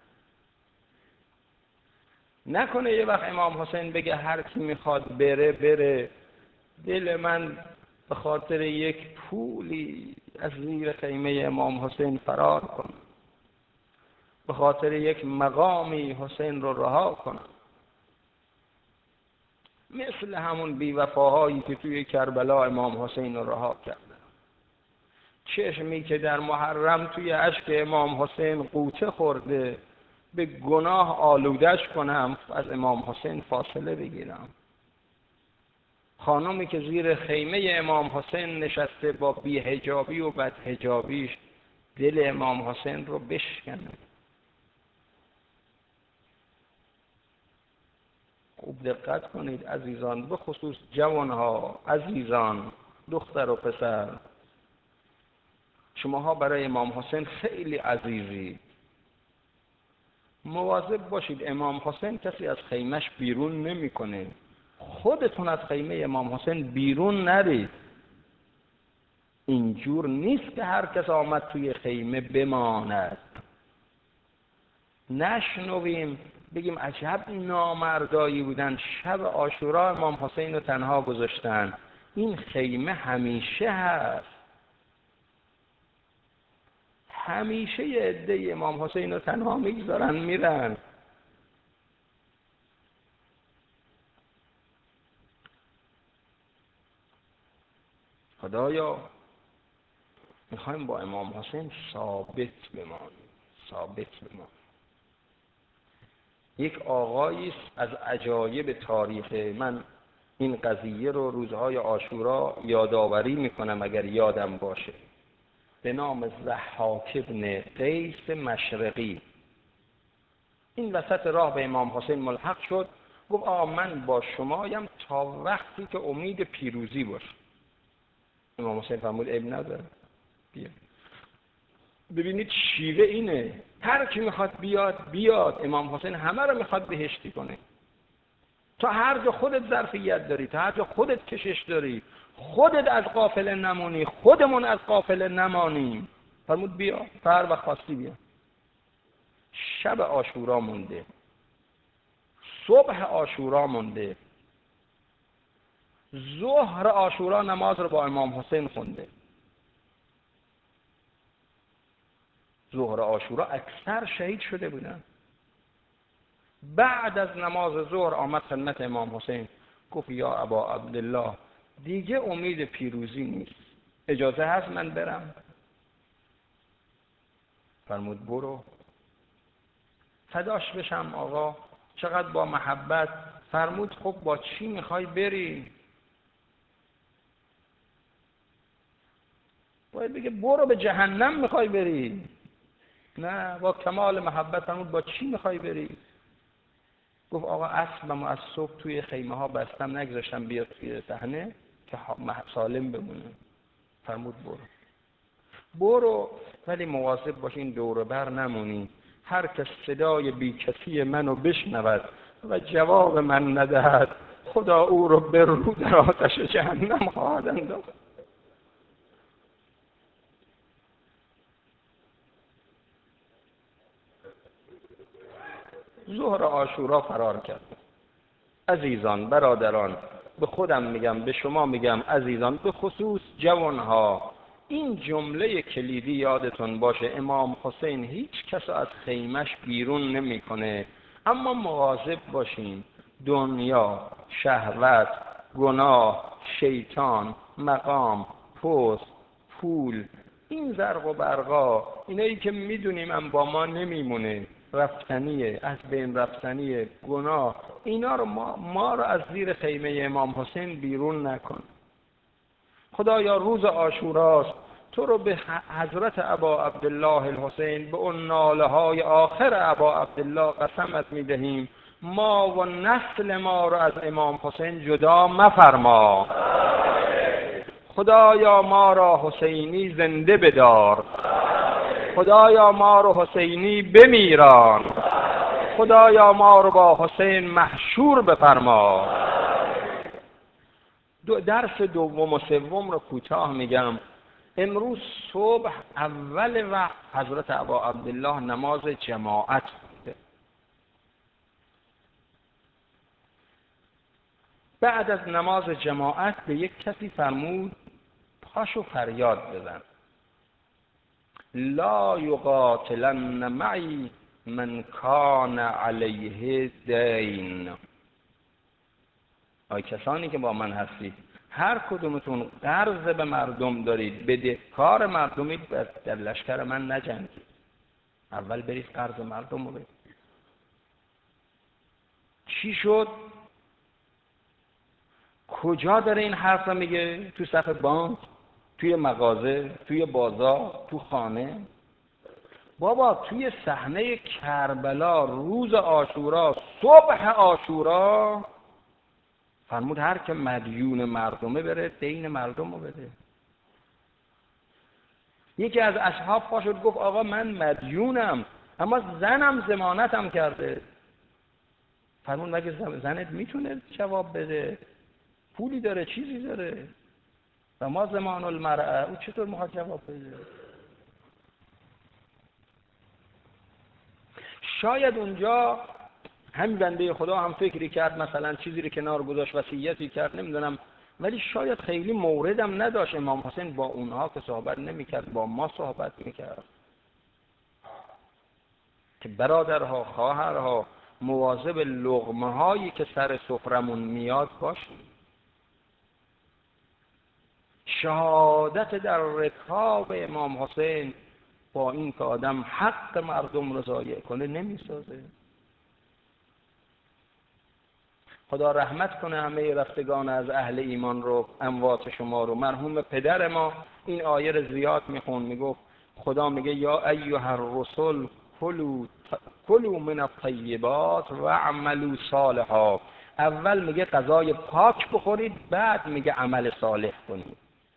نکنه یه وقت امام حسین بگه هر کی میخواد بره بره، دل من به خاطر یک پولی از زیر خیمه امام حسین فرار کنه، به خاطر یک مقامی حسین رو رها کنه. مثل همون بی‌وفاهایی که توی کربلا امام حسین رو رها کردن. چشمی که در محرم توی اشک امام حسین قوطه خورده، به گناه آلودش کنم، از امام حسین فاصله بگیرم. خانمی که زیر خیمه امام حسین نشسته با بی‌حجابی و بدحجابیش، دل امام حسین رو بشکنه. خوب دقت کنید عزیزان، به خصوص جوانها، عزیزان، دختر و پسر، شماها برای امام حسین خیلی عزیزی. مواظب باشید امام حسین کسی از خیمهش بیرون نمیکنه. خودتون از خیمه امام حسین بیرون نرید. اینجور نیست که هر کس آمد توی خیمه بماند. نشنویم بگیم عجب نامردایی بودن، شب عاشورا امام حسین رو تنها گذاشتن. این خیمه همیشه هست. همیشه یه عده امام حسین رو تنها میگذارن میرن. خدایا میخوایم با امام حسین ثابت بمانیم، ثابت بمانیم. یک آقایی از عجایب تاریخ، من این قضیه رو روزهای عاشورا یادآوری میکنم اگر یادم باشه، به نام ضحاک بن قیس مشرقی. این وسط راه به امام حسین ملحق شد، گفت آقا من با شمایم تا وقتی که امید پیروزی باشه. امام حسین فرمود عیب نداره، بیا. ببینید شیوه اینه، هر کی میخواد بیاد بیاد. امام حسین همه رو میخواد بهشتی کنه. تا هر جا خودت ظرفیت داری، تا هر جا خودت کشش داری، خودت از قافله نمونی، خودمون از قافله نمانیم. فرمود بیا، تا هر وقت خواستی بیا. شب عاشورا مونده، صبح عاشورا مونده، ظهر عاشورا نماز رو با امام حسین خونده. ظهر عاشورا اکثر شهید شده بودن. بعد از نماز ظهر آمد خدمت امام حسین، گفت یا ابا عبدالله دیگه امید پیروزی نیست، اجازه هست من برم؟ فرمود برو. فداش بشم آقا، چقدر با محبت. فرمود خب با چی میخوای بری؟ باید بگه برو به جهنم میخوای بری. نه، با کمال محبت فرمود با چی میخوای بری؟ گفت آقا اسبمو از صبح توی خیمه ها بستم، نگذاشتم بیاد توی صحنه که سالم بمونه. فرمود برو. برو، ولی مواظب باش این دور بر نمونی. هر کس صدای بی کسی منو بشنود و جواب من ندهد، خدا او رو به رو در آتش جهنم خواهد انداخت. ظهر عاشورا فرار کرد. عزیزان، برادران، به خودم میگم، به شما میگم عزیزان، به خصوص جوانها، این جمله کلیدی یادتون باشه. امام حسین هیچ کس از خیمش بیرون نمیکنه، اما مواظب باشین. دنیا، شهوت، گناه، شیطان، مقام، پست، پول، این زرق و برقا، اینایی که میدونیم هم با ما نمیمونه، رفتنیه، از بین رفتنیه، گناه، اینا رو ما, ما رو از زیر خیمه امام حسین بیرون نکن. خدایا روز عاشوراست، تو رو به حضرت ابا عبدالله الحسین، به اون ناله های آخر ابا عبدالله قسمت میدهیم، ما و نسل ما رو از امام حسین جدا مفرما. خدایا ما را حسینی زنده بدار، خدایا ما رو حسینی بمیران، خدایا ما رو با حسین محشور بفرما. دو درس دوم و سوم رو کوتاه میگم. امروز صبح اول وقت حضرت ابا عبدالله نماز جماعت بوده. بعد از نماز جماعت به یک کسی فرمود پاشو فریاد بزن، لا یقاتلن معی من کان علیه دین. آی کسانی که با من هستید، هر کدومتون قرض به مردم دارید، بدهکار مردمید، در لشکر من نجنگید. اول برید قرض مردم رو بدید. چی شد؟ کجا داره این حرف رو میگه؟ تو صف بانک، توی مغازه، توی بازار، تو خانه؟ بابا توی صحنه کربلا روز عاشورا، صبح عاشورا، فرمود هر که مدیون مردمه بره دین مردم رو بده. یکی از اصحاب پا شد گفت آقا من مدیونم، اما زنم ضمانتم کرده. فرمود مگه زنت میتونه جواب بده؟ پولی داره، چیزی داره، و ما ضمان المرأه، او چطور میخواد جواب بده؟ شاید اونجا همین بنده خدا هم فکری کرد، مثلا چیزی رو کنار گذاشت، وصیتی کرد، نمیدونم ولی شاید خیلی موردم نداشت. امام حسین با اونها که صحبت نمیکرد، با ما صحبت میکرد که برادرها، خواهرها، مواظب لقمه هایی که سر سفرمون میاد باشیم. شهادت در رکاب امام حسین با این که آدم حق مردم رو ضایع کنه نمیسازه. خدا رحمت کنه همه رفتگان از اهل ایمان رو، اموات شما رو. مرحوم پدر ما این آیه رو زیاد میخون، میگفت خدا میگه یا ایها الرسل کلوا کلوا من الطیبات و اعملوا صالحا. اول میگه غذای پاک بخورید، بعد میگه عمل صالح کنید.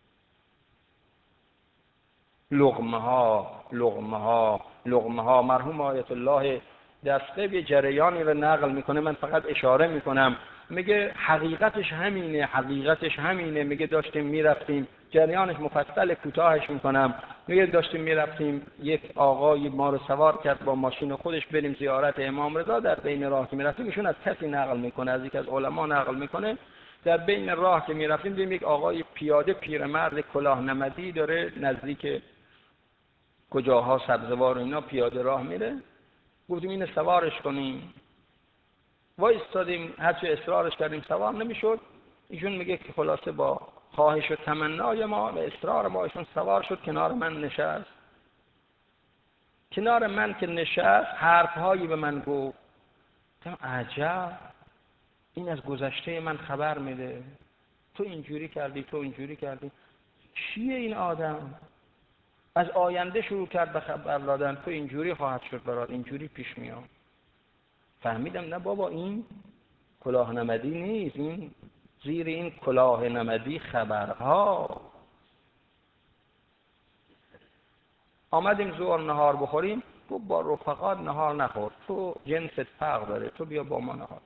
لقمه ها لقمه ها لقمه ها. مرحوم آیت الله دسته به جریانی رو نقل میکنه، من فقط اشاره میکنم. میگه حقیقتش همینه، حقیقتش همینه. میگه داشتیم میرفتیم، جریانش مفصل، کوتاهش میکنم. میگه داشتیم میرفتیم، یک آقایی ما رو سوار کرد با ماشین خودش بریم زیارت امام رضا. در بین راه که میرفتیم، ایشون از کسی نقل میکنه، از یک از علما نقل میکنه، در بین راه که میرفتیم دیدیم یک آقای پیاده پیرمرد کلاه نمدی داره نزدیک کجاها سبزوار و اینا پیاده راه میره. گفتیم اینو سوارش کنیم. وایستادیم، هرچی اصرارش کردیم سوار نمیشد. ایشون میگه که خلاصه با خواهش و تمنای ما و اصرار ما ایشون سوار شد، کنار من نشست. کنار من که نشست حرفهایی به من گفت. گفتم عجب، این از گذشته من خبر میده. تو اینجوری کردی، تو اینجوری کردی. کیه این آدم؟ از آینده شروع کرد به خبر دادن. تو اینجوری خواهد شد برات، اینجوری پیش میاد. فهمیدم نه بابا، این کلاه نمدی نیست، این زیر این کلاه نمدی خبرها. آمدیم ظهر نهار بخوریم، گفت با رفقات نهار نخور، تو جنست فرق داره، تو بیا با ما نهار.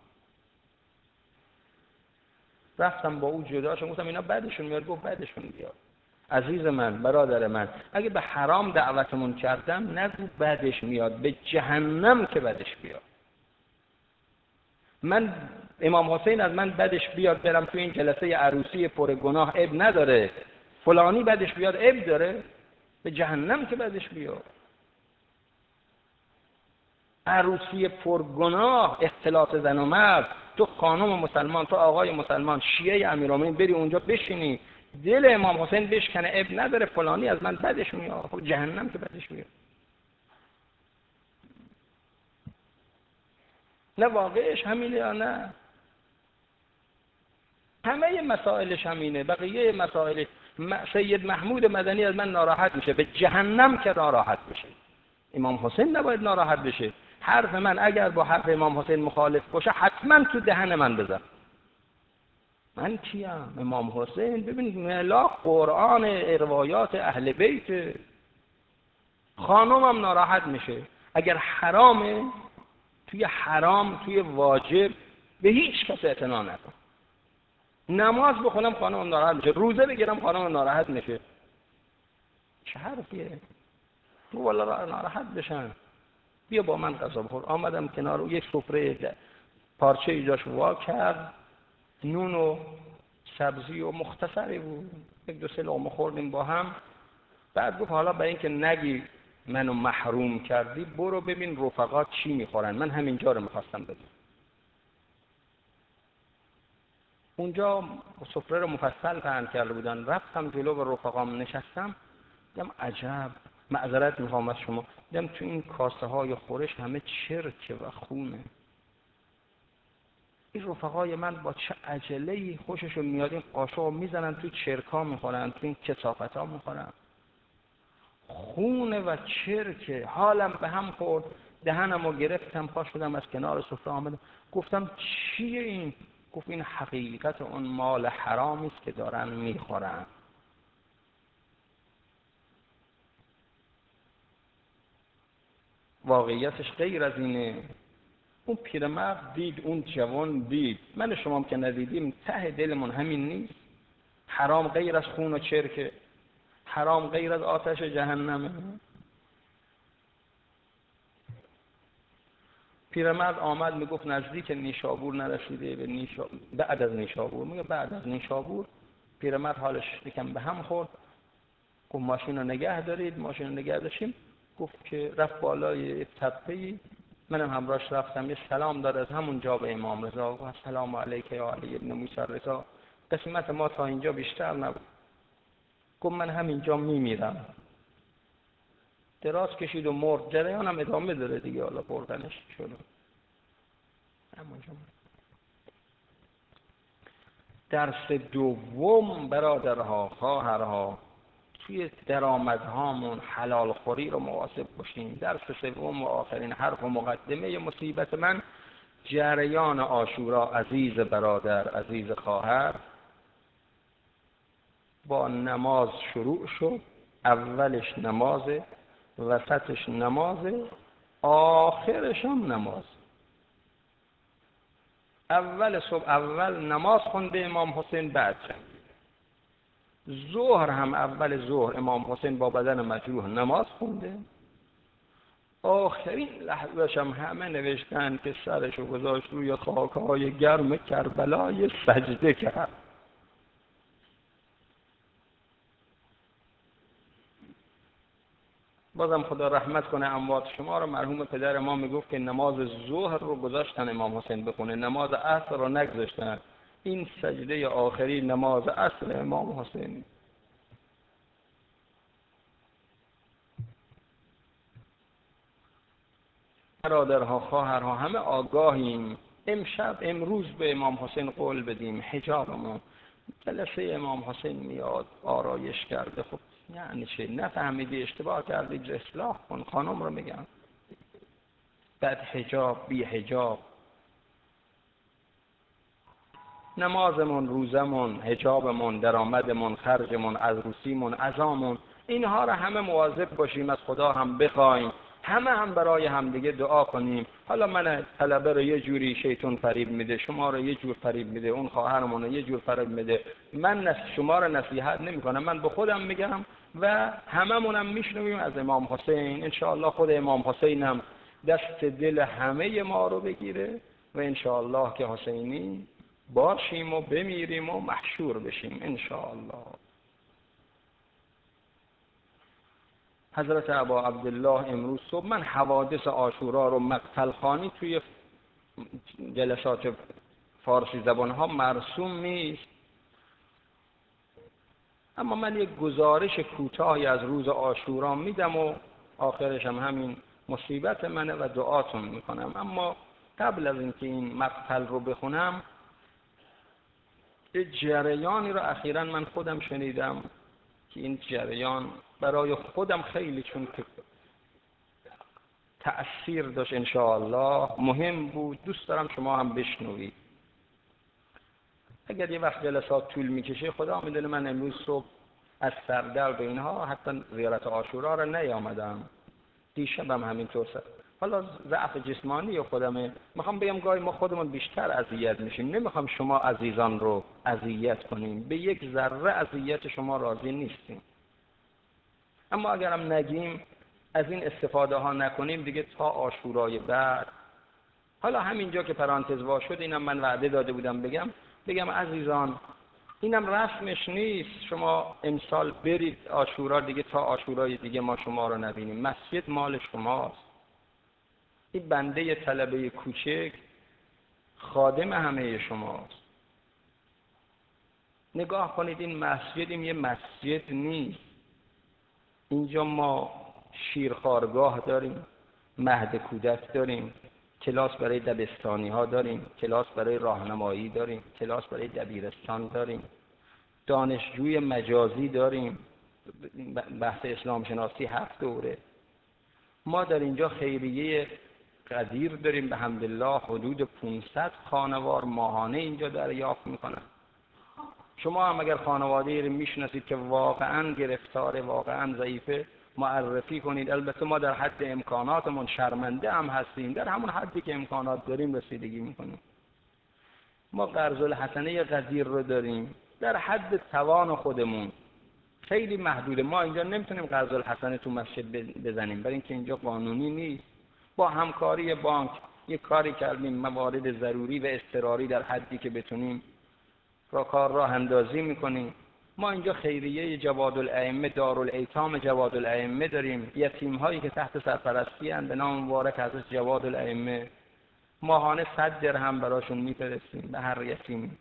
رفتم با او جدا شدم، گفتم اینا بعدشون میاد. گفت بعدشون بیاد. عزیز من، برادر من، اگه به حرام دعوتمون کردم نگو بعدش میاد، به جهنم که بعدش بیاد. من امام حسین از من بعدش بیاد برم تو این جلسه عروسی پر گناه عیب نداره، فلانی بعدش بیاد عیب داره؟ به جهنم که بعدش بیاد. عروسی پر گناه، اختلاط زن و مرد، تو خانم مسلمان، تو آقای مسلمان، شیعه امیرالمومنین، بری اونجا بشینی دل امام حسین بشکنه عیب نداره، فلانی از من بعدش میاد. خب جهنم که بعدش میاد. نه واقعش همینه یا نه؟ همه مسائلش همینه. بقیه مسائل سید محمود مدنی از من ناراحت میشه، به جهنم که ناراحت میشه. امام حسین نباید ناراحت بشه. حرف من اگر با حرف امام حسین مخالف باشه حتما تو دهن من بزن. من کیم؟ امام حسین. ببینید ملاک قرآن، روایات اهل بیت. خانومم ناراحت میشه. اگر حرامه، توی حرام، توی واجب به هیچ کس اعتنا نکن. نماز بخونم خانومم ناراحت میشه، روزه بگیرم خانومم ناراحت میشه. چه حرفیه؟ تو والا ناراحت بشن. بیا با من غذا بخور. آمدم کنار او، یک سفره پارچه ایجاش وا کرد، نون و سبزی و مختصری بود، یک دو سه لقمه خوردیم با هم. بعد گفت حالا برای اینکه نگی منو محروم کردی، برو ببین رفقات چی میخورن. من همینجا رو میخواستم ببینم. اونجا سفره رو مفصل پهن کرده بودن. رفتم جلو به رفقام نشستم، دیدم عجب، معذرت میخوام از شما، دیدم تو این کاسه های خورش همه چرکه و خونه. این رفقای من با چه عجله‌ای خوششون میاد این قاشق میزنن تو چرکا میخورن، تو این کثافت‌ها میخورن. خونه و چرکه. حالم به هم خورد، دهنمو گرفتم، پا شدم از کنار سفره آمدم. گفتم چیه این؟ گفت این حقیقت اون مال حرامی است که دارن میخورن. واقعیتش غیر از اینه. اون پیرمرد دید، اون جوان دید، من شما هم که ندیدیم، ته دلمون همین نیست؟ حرام غیر از خون و چرکه، حرام غیر از آتش جهنمه. پیرمرد آمد میگفت نزدیک نیشابور نرسیده، به نیشابور، بعد از نیشابور. میگه بعد از نیشابور پیرمرد حالش یکم به هم خورد، گفت ماشین رو نگه دارید. ماشین رو نگه داشتیم. گفت که رفت بالای تپه‌ای، منم همراهش رفتم. یه سلام داد از همون جا به امام رضا، گفت سلام علیک یا علی ابن موسی رضا. قسمت ما تا اینجا بیشتر نبود. گفت من همینجا میمیرم. دراز کشید و مرد. جریان هم ادامه داره دیگه، حالا بردنش شد همونجا. درس دوم برادرها خواهرها، توی درآمدهامون حلال خوری رو مواظب باشیم. درس سوم و آخرین حرف و مقدمه مصیبت من، جریان عاشورا عزیز برادر عزیز خواهر، با نماز شروع شد. اولش نمازه، وسطش نمازه، آخرش هم نماز. اول صبح اول نماز خونده امام حسین، بعد جنگ. ظهر هم اول ظهر امام حسین با بدن مجروح نماز خونده. آخرین لحظه‌ش هم همه نوشتن که سرشو گذاشت روی خاک‌های گرم کربلا، سجده کرد. بازم خدا رحمت کنه اموات شما رو. مرحوم پدر ما میگفت که نماز ظهر رو گذاشتن امام حسین بخونه، نماز عصر رو نگذاشتن. این سجده آخری نماز عصر امام حسین. برادرها خواهرها همه آگاهیم. امشب امروز به امام حسین قول بدیم حجابمون. جلسه امام حسین میاد آرایش کرده، خب یعنی چه؟ نفهمیدی اشتباه کردی اصلاح کن. خانم رو میگم بعد حجاب بی حجاب. نمازمون، روزمون، حجابمون، درآمدمون، خرجمون، عروسیمون، عزامون، اینها رو همه مواظب باشیم، از خدا هم بخوایم، همه هم برای همدیگه دعا کنیم. حالا من طلبه رو یه جوری شیطان فریب میده، شما رو یه جور فریب میده، اون خواهرمون رو یه جور فریب میده. من نس شما رو نصیحت نمیکنم، من به خودم میگم و هممونم میشنویم از امام حسین. ان شاء الله خود امام حسین هم دست دل همه ما رو بگیره و ان شاء الله که حسینی باشیم و بمیریم و محشور بشیم ان شاء الله. حضرت ابا عبدالله امروز صبح، من حوادث عاشورا رو مقتل خوانی توی جلسات فارسی زبان ها مرسوم نیست، اما من یک گزارش کوتاهی از روز عاشورا میدم و آخرش هم همین مصیبت منه و دعاتون میکنم. اما قبل از اینکه این مقتل رو بخونم، یه جریانی رو اخیراً من خودم شنیدم که این جریان برای خودم خیلی چون که تأثیر داشت، انشاءالله مهم بود، دوست دارم شما هم بشنوید. اگر یه وقت جلسات طول میکشه، خدا میدونه من امروز صبح از سردرد و اینها حتی زیارت عاشورا رو نیامدم، دیشبم همینطور. حالا ضعف جسمانی خودمه، میخوام بگم گاهی ما خودمون بیشتر اذیت میشیم، نمیخوام شما عزیزان رو اذیت کنیم، به یک ذره اذیت شما راضی نیستیم. اما اگرم نگیم، از این استفاده ها نکنیم دیگه تا عاشورای بعد. حالا همینجا که پرانتز وا شد، اینم من وعده داده بودم بگم بگم عزیزان، اینم رسمش نیست شما امسال برید عاشورا دیگه تا عاشورای دیگه ما شما رو نبینیم. مسجد مال شماست. این بنده طلبه کوچک خادم همه شماست. نگاه کنید، این مسجد این یه مسجد نیست. اینجا ما شیرخوارگاه داریم، مهد کودک داریم، کلاس برای دبستانی ها داریم، کلاس برای راهنمایی داریم، کلاس برای دبیرستان داریم، دانشجوی مجازی داریم، بحث اسلام شناسی هفت دوره. ما در اینجا خیریه قدیر داریم، به حمدالله حدود پانصد خانوار ماهانه اینجا دریافت میکنن. شما هم اگر خانواده رو میشناسید که واقعا گرفتار، واقعا ضعیفه، معرفی کنید. البته ما در حد امکاناتمون شرمنده هم هستیم، در همون حدی که امکانات داریم رسیدگی میکنیم. ما قرض الحسنه قدیر رو داریم در حد توان خودمون، خیلی محدوده. ما اینجا نمیتونیم قرض الحسنه تو مسجد بزنیم برای اینکه اینجا قانونی نیست. با همکاری بانک یک کاری کردیم، موارد ضروری و اضطراری در حدی که بتونیم را کار راه اندازی میکنیم. ما اینجا خیریه جواد الائمه، دارالایتام جواد الائمه داریم، یتیم هایی که تحت سرپرستی اند به نام مبارک حضرت جواد الائمه. ماهانه صد درهم براشون میفرستیم به هر یتیم.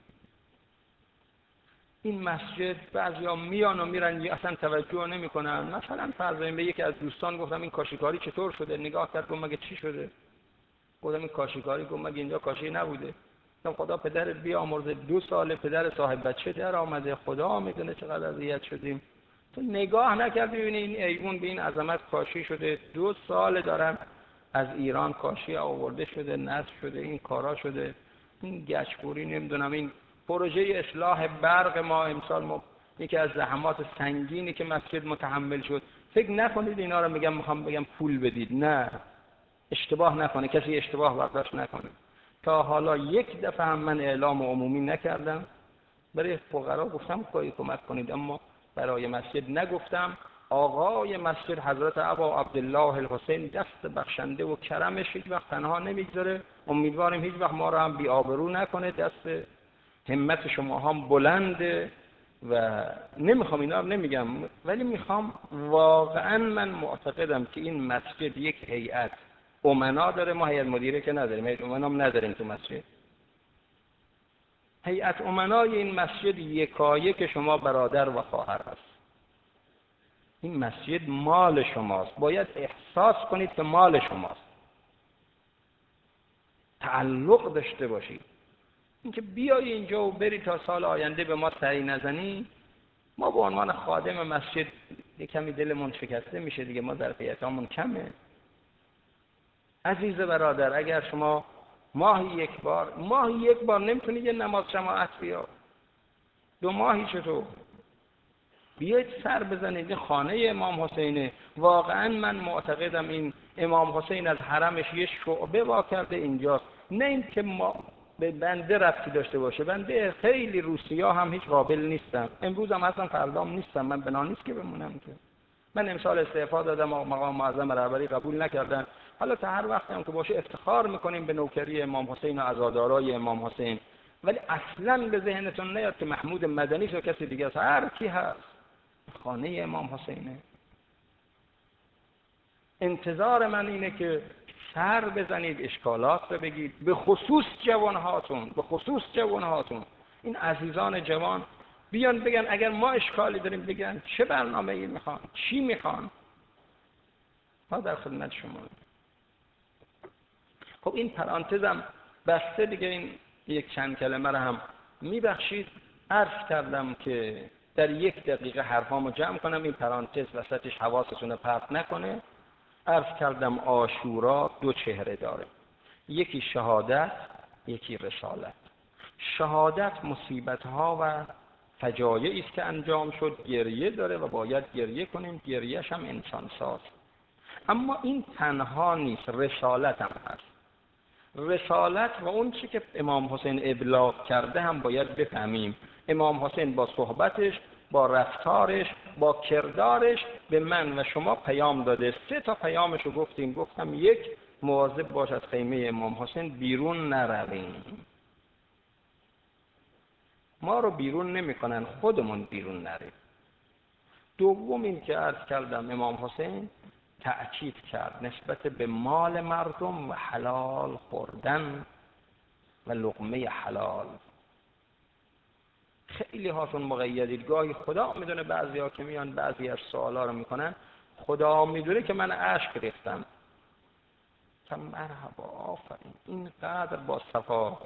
این مسجد بعضیا میان و میرن اصلا توجه نمیکنن. مثلا فرض کنیم به یکی از دوستان گفتم این کاشیکاری چطور شده؟ نگاه کرد گفت مگه چی شده؟ گفتم این کاشیکاری. گفت مگه اینجا کاشی نبوده؟ گفتم خدا پدرت بیامرزه، دو سال پدر صاحب بچه در آمده، خدا میدونه چقدر اذیت شدیم. تو نگاه نکردی ببینی این ایوون به این عظمت کاشی شده؟ دو سال دارن از ایران کاشی آورده شده، نصب شده، این کارا شده. این گچپوری نمیدونم این پروژه اصلاح برق ما امسال ما یکی از زحمات سنگینی که مسجد متحمل شد. فکر نکنید اینا رو میگم میخوام بگم پول بدید، نه، اشتباه نکنه، کسی اشتباه برداشت نکنه. تا حالا یک دفعه هم من اعلام عمومی نکردم، برای فقرا گفتم که کمک کنید، اما برای مسجد نگفتم. آقای مسجد حضرت ابا عبدالله الحسین دست بخشنده و کرمش هیچ وقت تنها نمیگذاره. امیدواریم هیچ وقت ما رو هم بی آبرو نکنه. دست همت شما هم بلنده و نمیخوام اینا رو نمیگم، ولی میخوام واقعا من معتقدم که این مسجد یک هیئت امنا داره. ما هیئت مدیره که نداریم، هیئت امنا هم نداریم تو مسجد. هیئت امنای این مسجد یکایک شما برادر و خواهر است. این مسجد مال شماست، باید احساس کنید که مال شماست، تعلق داشته باشید. اینکه بیای اینجا و بری تا سال آینده به ما سری نزنی، ما به عنوان خادم مسجد یک کمی دلمون شکسته میشه دیگه، ما ظرفیتامون کمه. عزیز برادر، اگر شما ماهی یک بار ماهی یک بار نمیتونی یه نماز جماعت بیا، دو ماهی چطور؟ بیایید سر بزنید. این خانه امام حسینه. واقعا من معتقدم این امام حسین از حرمش یه شعبه وا کرده اینجاست، نه این که ما به بنده ربطی داشته باشه. بنده خیلی روسیا هم هیچ قابل نیستم، امروز هم اصلا فردام نیستم، من بنا نیست که بمونم که. من امسال استعفا دادم و مقام معظم رهبری قبول نکردن. حالا تا هر وقت هم که باشه افتخار میکنیم به نوکری امام حسین و عزادارای امام حسین، ولی اصلا به ذهنتون نیاد که محمود مدنی و کسی دیگه است. هر کی هست، خانه امام حسینه. انتظار من اینه که سر بزنید، اشکالات رو بگید، به خصوص جوانهاتون، به خصوص جوانهاتون. این عزیزان جوان بیان بگن اگر ما اشکالی داریم بگن چه برنامه‌ای میخوان، چی میخوان، ما در خدمت شما. خب این پرانتزم بسته دیگه. این یک چند کلمه رو هم میبخشید. عرض کردم که در یک دقیقه حرفامو جمع کنم، این پرانتز وسطش حواستون رو پرت نکنه. عرض کردم عاشورا دو چهره داره، یکی شهادت، یکی رسالت. شهادت مصیبت‌ها و فجایعی است که انجام شد، گریه داره و باید گریه کنیم، گریهش هم انسان ساز. اما این تنها نیست، رسالت هم هست. رسالت و اون چی که امام حسین ابلاغ کرده هم باید بفهمیم. امام حسین با صحبتش، با رفتارش، با کردارش به من و شما پیام داده. سه تا پیامشو گفتیم. گفتم یک، مواظب باش از خیمه امام حسین بیرون نرویم. ما رو بیرون نمیکنن، خودمون بیرون نریم. دوم این که عرض کردم امام حسین تأکید کرد نسبت به مال مردم و حلال خوردن و لقمه حلال. خیلی هاتون مقیدید، گاهی خدا میدونه بعضی ها که میان بعضی از سوالا رو میکنن، خدا میدونه که من اشک ریختم. که مرحبا، آفرین، اینقدر با صفا.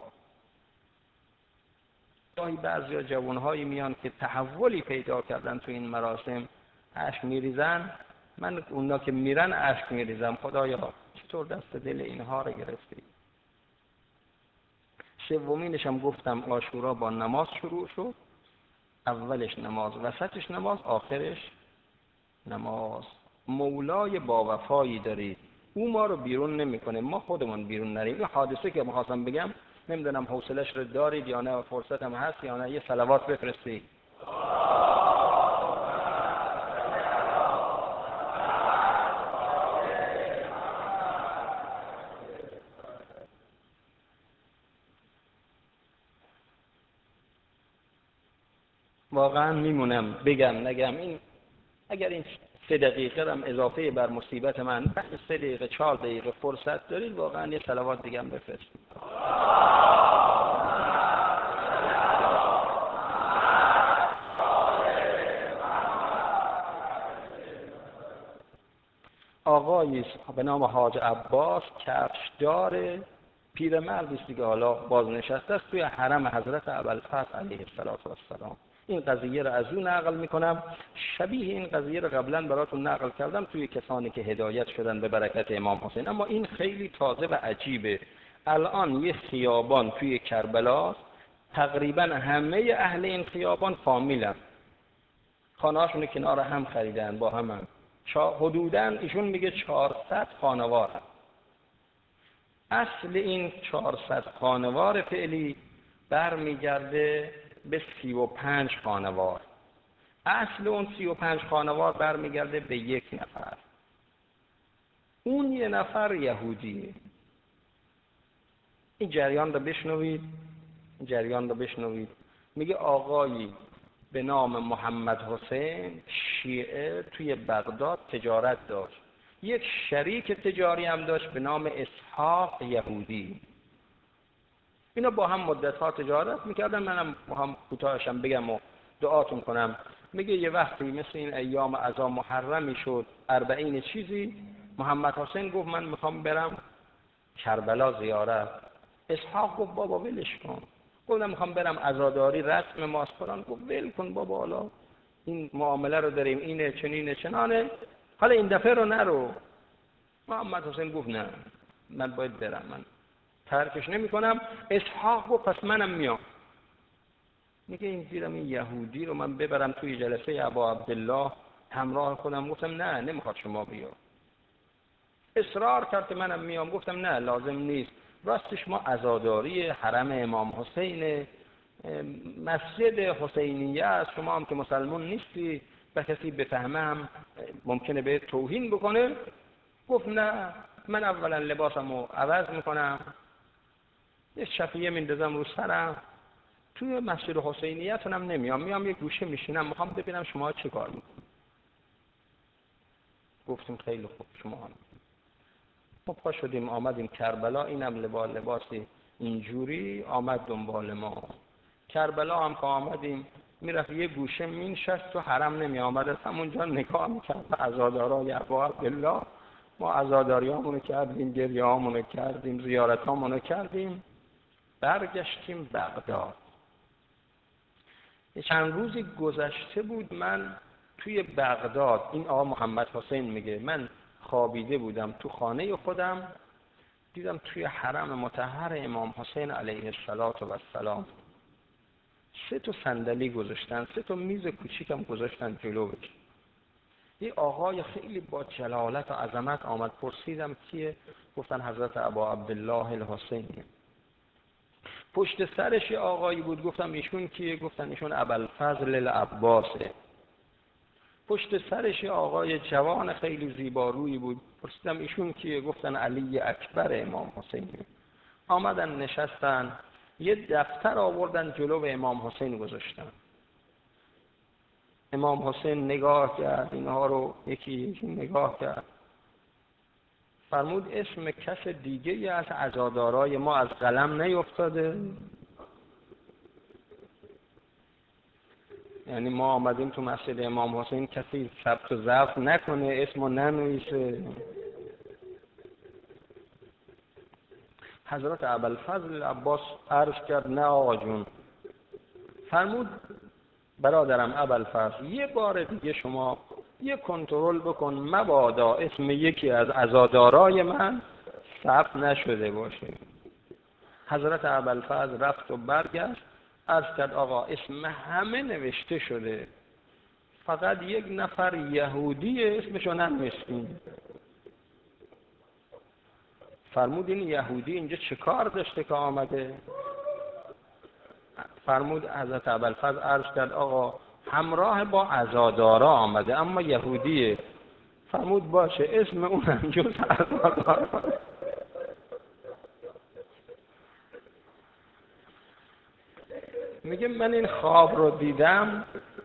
گاهی بعضی ها جوانهایی میان که تحولی پیدا کردن تو این مراسم اشک میریزن، من اونا که میرن اشک میریزم. خدایا چطور دست دل اینها رو گرفتی؟ سومینش هم گفتم عاشورا با نماز شروع شد. اولش نماز، وسطش نماز، آخرش نماز. مولای با وفایی دارید، او ما رو بیرون نمیکنه، ما خودمون بیرون نریم. این حادثه که می‌خواستم بگم، نمیدونم حوصله‌اش رو دارید یا نه، فرصت هم هست یا نه، یه صلوات بفرستید. واقعا میمونم بگم نگم. این اگر این سه دقیقه رم اضافه بر مصیبت من بعد سه دقیقه چهار دقیقه فرصت دارید واقعا یه صلوات دیگه هم بفرستید. آقایی به نام حاج عباس کفشدار پیرمردی است دیگه، حالا بازنشسته است توی حرم حضرت ابوالفضل علیه السلام. این قضیه رو از اون نقل میکنم. شبیه این قضیه رو قبلا براتون نقل کردم توی کسانی که هدایت شدن به برکت امام حسین، اما این خیلی تازه و عجیبه. الان یه خیابان توی کربلا، تقریبا همه اهل این خیابان فامیلن، خانه‌هاشون کنار هم خریدن با هم, هم. حدوداً ایشون میگه چهارصد خانوار هست. اصل این چهارصد خانوار فعلی برمیگرده به سی و پنج خانوار. اصل اون سی و پنج خانوار برمیگرده به یک نفر. اون یه نفر یهودیه. این جریان رو بشنوید. این جریان رو بشنوید. میگه آقایی به نام محمد حسین شیعه توی بغداد تجارت داشت. یک شریک تجاری هم داشت به نام اسحاق یهودی. اینا با هم مدت‌ها تجارت میکردن. منم با هم کوتاهشم بگم و دعاتون کنم. میگه یه وقتی مثل این ایام عزا محرمی شد، اربعین چیزی، محمد حسین گفت من میخوام برم کربلا زیارت. اسحاق گفت بابا ولش کن. گفتم میخوام برم عزاداری رسم ماست فلان. گفت ول کن بابا، حالا این معامله رو داریم، اینه چنینه چنانه، حالا این دفعه رو نرو. محمد حسین گفت نه من باید برم، من ترکش نمی کنم. اسحاق گفت پس منم میام. میگه این دیرم این یهودی رو من ببرم توی جلسه ابا عبدالله همراه خودم. گفتم نه نمیخواد شما بیا. اصرار کرد که منم میام. گفتم نه لازم نیست. راستش ما عزاداری حرم امام حسین، مسجد حسینیه است، شما هم که مسلمان نیستی و کسی بفهمه هم ممکنه به توهین بکنه. گفت نه من اولا لباسمو عوض میکنم، یه شفیه میندازم رو سرم، توی مسجد حسینیتونم نمیام، میام یک گوشه میشینم، میخوام ببینم شما چه کار میکنید. گفتیم خیلی خوب شما هم. ما پا شدیم آمدیم کربلا. اینم لباس لباسی اینجوری آمد دنبال ما. کربلا هم که آمدیم میرفت یه گوشه مینشست تو حرم نمی آمد، از همونجا نگاه میکرد به عزادارای ابا عبدالله. ما عزاداریامونو کردیم، گریه‌هامونو کردیم، زیارتامونو کردیم، برگشتیم بغداد. چند روزی گذشته بود من توی بغداد، این آقا محمد حسین میگه من خوابیده بودم تو خانه خودم، دیدم توی حرم مطهر امام حسین علیه السلام سه تا صندلی گذاشتن، سه تا میز کوچیکم گذاشتن جلوش. یه آقای خیلی با جلالت و عظمت آمد. پرسیدم کیه؟ گفتن حضرت ابا عبدالله الحسین. پشت سرش یه آقایی بود. گفتم ایشون کیه؟ گفتن ایشون ابوالفضل العباسه. پشت سرش یه آقای جوان خیلی زیبارویی بود. پرسیدم ایشون کیه؟ گفتن علی اکبر امام حسین. آمدن نشستن، یه دفتر آوردن جلو به امام حسین گذاشتن. امام حسین نگاه کرد اینها رو، یکی یکی نگاه کرد، فرمود اسم کس دیگه از عزادارای ما از قلم نیفتاده؟ یعنی ما آمدیم تو مسجد امام حسین کسی ثبت و ضبط نکنه، اسمو ننویسه؟ حضرت ابوالفضل عباس عرض کرد نه آقا جون. فرمود برادرم ابوالفضل یه بار دیگه شما یه کنترل بکن مبادا اسم یکی از عزادارای من ثبت نشده باشه. حضرت ابوالفضل رفت و برگشت، عرض کرد آقا اسم همه نوشته شده، فقط یک نفر یهودی اسمشو ننوشتیم. فرمود این یهودی اینجا چه کار داشته که آمده؟ فرمود حضرت ابوالفضل عرض کرد آقا همراه با عزادارا آمده اما یهودیه. فرمود باشه اسم اونم جز عزادارا. میگه من این خواب رو دیدم،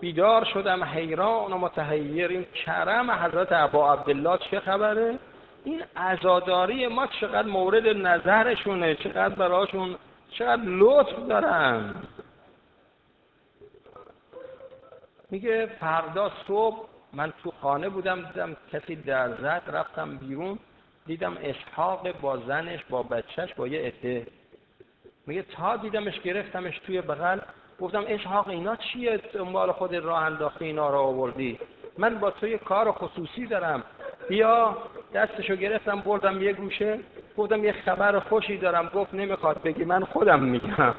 بیدار شدم حیران و متحیر، این کرم حضرت ابا عبدالله چه خبره؟ این عزاداری ما چقدر مورد نظرشونه، چقدر براشون چقدر لطف دارن. میگه فردا صبح من تو خانه بودم، دیدم کسی در زد، رفتم بیرون دیدم اسحاق با زنش با بچهش با یه عده. میگه تا دیدمش گرفتمش توی بغل، گفتم اسحاق اینا چیه دنبال خود راه انداختی اینا رو آوردی؟ من با تو یه کار خصوصی دارم، بیا. دستشو گرفتم بردم یه گوشه، گفتم یه خبر خوشی دارم. گفت نمیخواد بگی، من خودم میگم.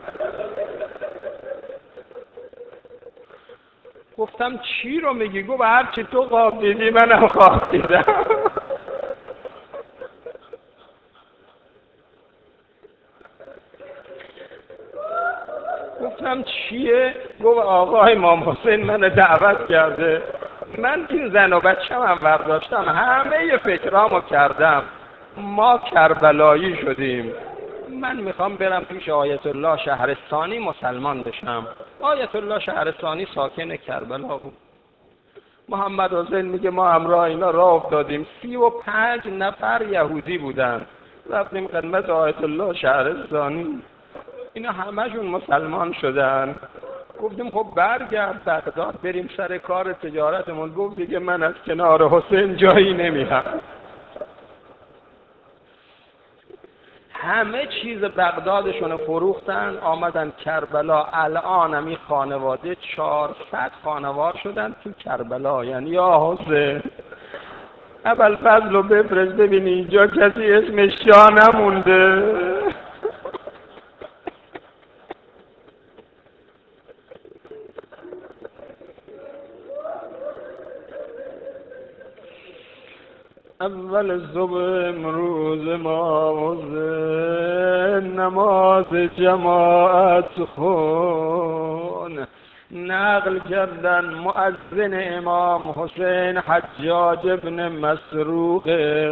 گفتم چی رو میگی؟ گفت هر چی تو خواب دیدی منم خواب دیدم. گفتم چیه؟ گفت آقا امام حسین من دعوت کرده، من این زن و بچه هم برداشتم، همه ی فکرامو کردم، ما کربلایی شدیم، من میخوام برم پیش آیت الله شهرستانی مسلمان بشم. آیت الله شهرستانی ساکن کربلا بود. محمد حسین میگه ما همراه اینا راه افتادیم، سی و پنج نفر یهودی بودن، رفتیم خدمت آیت الله شهرستانی، اینا همشون مسلمان شدن. گفتیم خب برگرد بغداد بریم سر کار تجارتمون. گفت دیگه من از کنار حسین جایی نمیرم. همه چیز بغدادشون فروختن، آمدن کربلا. الان هم این خانواده چهارصد خانوار شدن تو کربلا. یعنی یا حسین ابوالفضل رو بفرست ببینی اینجا کسی اسمش شاه نمونده. اول صبح امروز ما حسین نماز جماعت خون، نقل کردن مؤذن امام حسین حجاج ابن مسروق.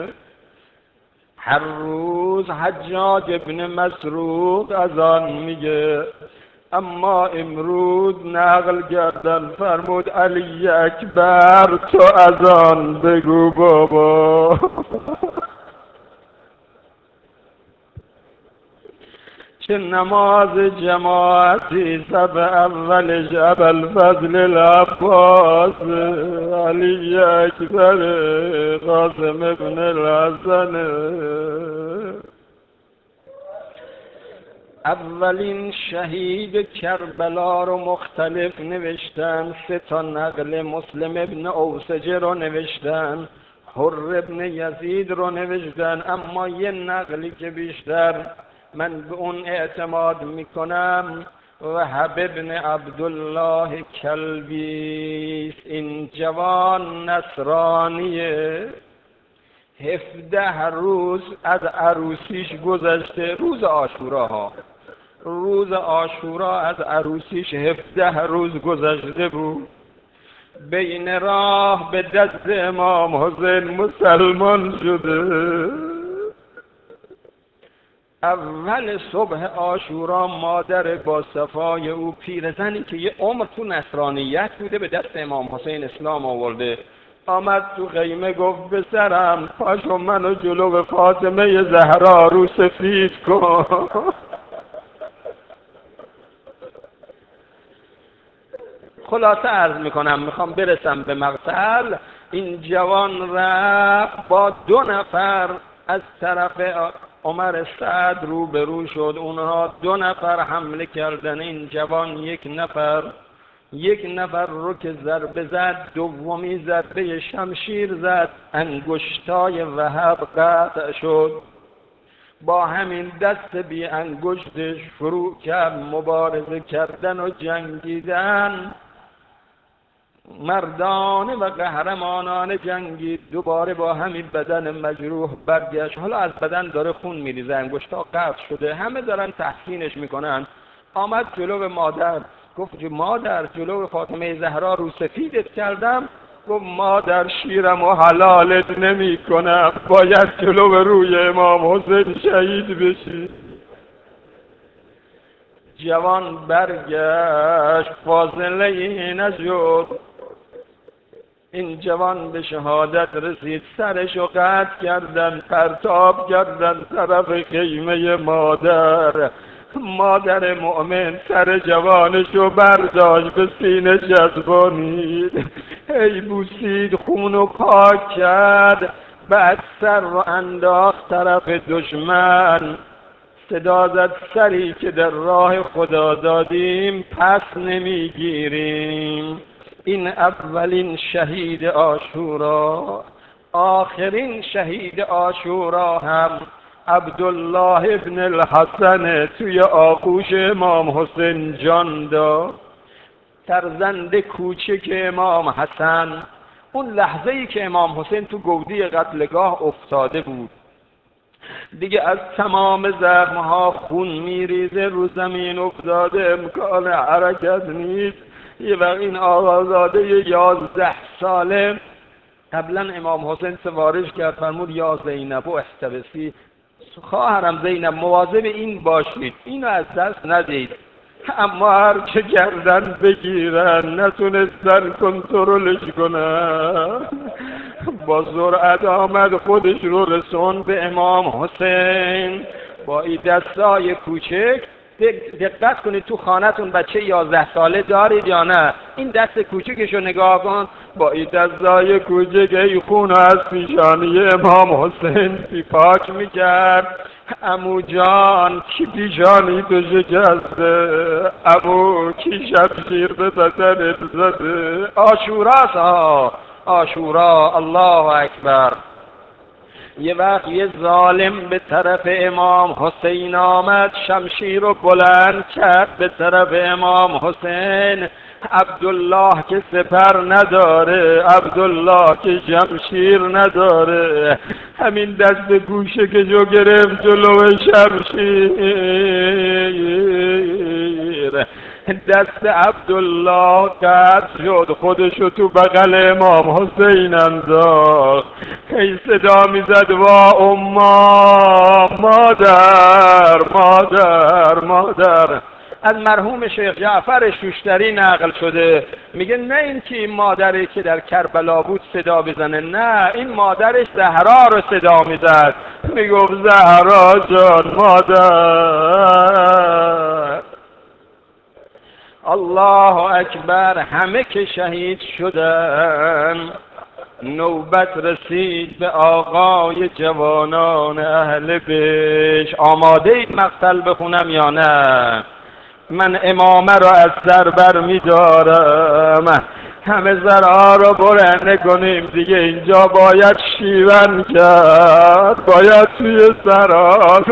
هر روز حجاج ابن مسروق از آن میگه، اما امروز نقل کردن فرمود علی اکبر تو از آن بگو بابا. چه نماز جماعتی سب اولش ابوالفضل العباس، علی اکبر قاسم ابن الحسن. اولین شهید کربلا رو مختلف نوشتن، سه تا نقل مسلم ابن اوسجه رو نوشتن، حر ابن یزید رو نوشتن، اما یه نقلی که بیشتر من به اون اعتماد میکنم وهب ابن عبدالله کلبی. این جوان نصرانیه، هفده روز از عروسیش گذشته، روز عاشورا ها، روز عاشورا از عروسیش هفده روز گذشته بود. بین راه به دست امام حسین مسلمان شده. اول صبح عاشورا مادر با صفای او، پیرزنی که یه عمر تو نصرانیت بوده، به دست امام حسین اسلام آورده، آمد تو خیمه گفت بسرم پاشو منو جلو فاطمه زهرا رو سفید کن. خلاصه عرض میکنم، میخوام برسم به مقصد. این جوان رفت با دو نفر از طرف عمر سعد روبرو شد، اونها دو نفر حمله کردن این جوان، یک نفر یک نفر رو که ضربه زد، دومی ضربه شمشیر زد، انگشتای وهب قطع شد. با همین دست بی انگشتش شروع کرد مبارزه کردن و جنگیدن، مردانه و قهرمانانه جنگید. دوباره با همین بدن مجروح برگشت، حالا از بدن داره خون میریزه، انگشتا قطع شده، همه دارن تحسینش میکنن. آمد جلو مادر، گفت مادر جلو فاطمه زهرا رو سفیدت کردم. گفت مادر شیرم و حلالت نمی کنم، باید جلو روی امام حسین شهید بشی. جوان برگشت فاصله ای نشد. این جوان به شهادت رسید، سرشو قطع کردن، پرتاب کردن طرف خیمه مادر. مادر مؤمن سر جوانشو برداشت به سینه چسبانید، ای بوسید، خونو پاک کرد، بعد سر رو انداخت طرف دشمن. صدا زد سری که در راه خدا دادیم پس نمیگیریم. این اولین شهید عاشورا، آخرین شهید عاشورا هم عبدالله ابن الحسن توی آغوش امام حسین جان داد. فرزند کوچک امام حسن. اون لحظه ای که امام حسین تو گودی قتلگاه افتاده بود، دیگه از تمام زخمها خون میریزه، رو زمین افتاده، امکان حرکت نیست. یه وقت این آقازاده یازده ساله قبلا امام حسین سفارش کرد، فرمود یا زینب و احتبسی، خواهرم زینب مواظب این باشید، اینو از دست ندید. اما هر که گردن بگیرن نتونستن کنترلش کنن، با سرعت آمد خودش رو رسون به امام حسین با این دستای کوچک. دقت کنید تو خانه‌تون بچه یازده ساله دارید یا نه؟ این دست کوچکشو نگاه کن، با این دستای کوچک ای خون از پیشانی امام حسین پی پاک میکرد. عمو جان کی پیشانی تو شکسته؟ عمو کی شمشیر به بدنت زده؟ عاشوراست ها، عاشورا. الله اکبر. یه وقت یه ظالم به طرف امام حسین آمد، شمشیر رو بلند کرد به طرف امام حسین. عبدالله که سپر نداره، عبدالله که شمشیر نداره، همین دست گوشه که جو گرفت جلو شمشیر، دست عبدالله قطع شد، خودشو تو بغل امام حسین انداخت. ای صدا میزد وا اما، مادر مادر مادر. از مرحوم شیخ جعفر شوشتری نقل شده، میگه نه این که این مادری که در کربلا بود صدا بزنه، نه این مادرش زهرا رو صدا میزد، میگفت زهرا جان مادر. الله اکبر. همه که شهید شدن، نوبت رسید به آقای جوانان اهل بهشت. آماده اید مقتل بخونم یا نه؟ من امامه را از سر بر می دارم، همه زرها را برهنه کنیم دیگه، اینجا باید شیون کرد، باید توی سرها.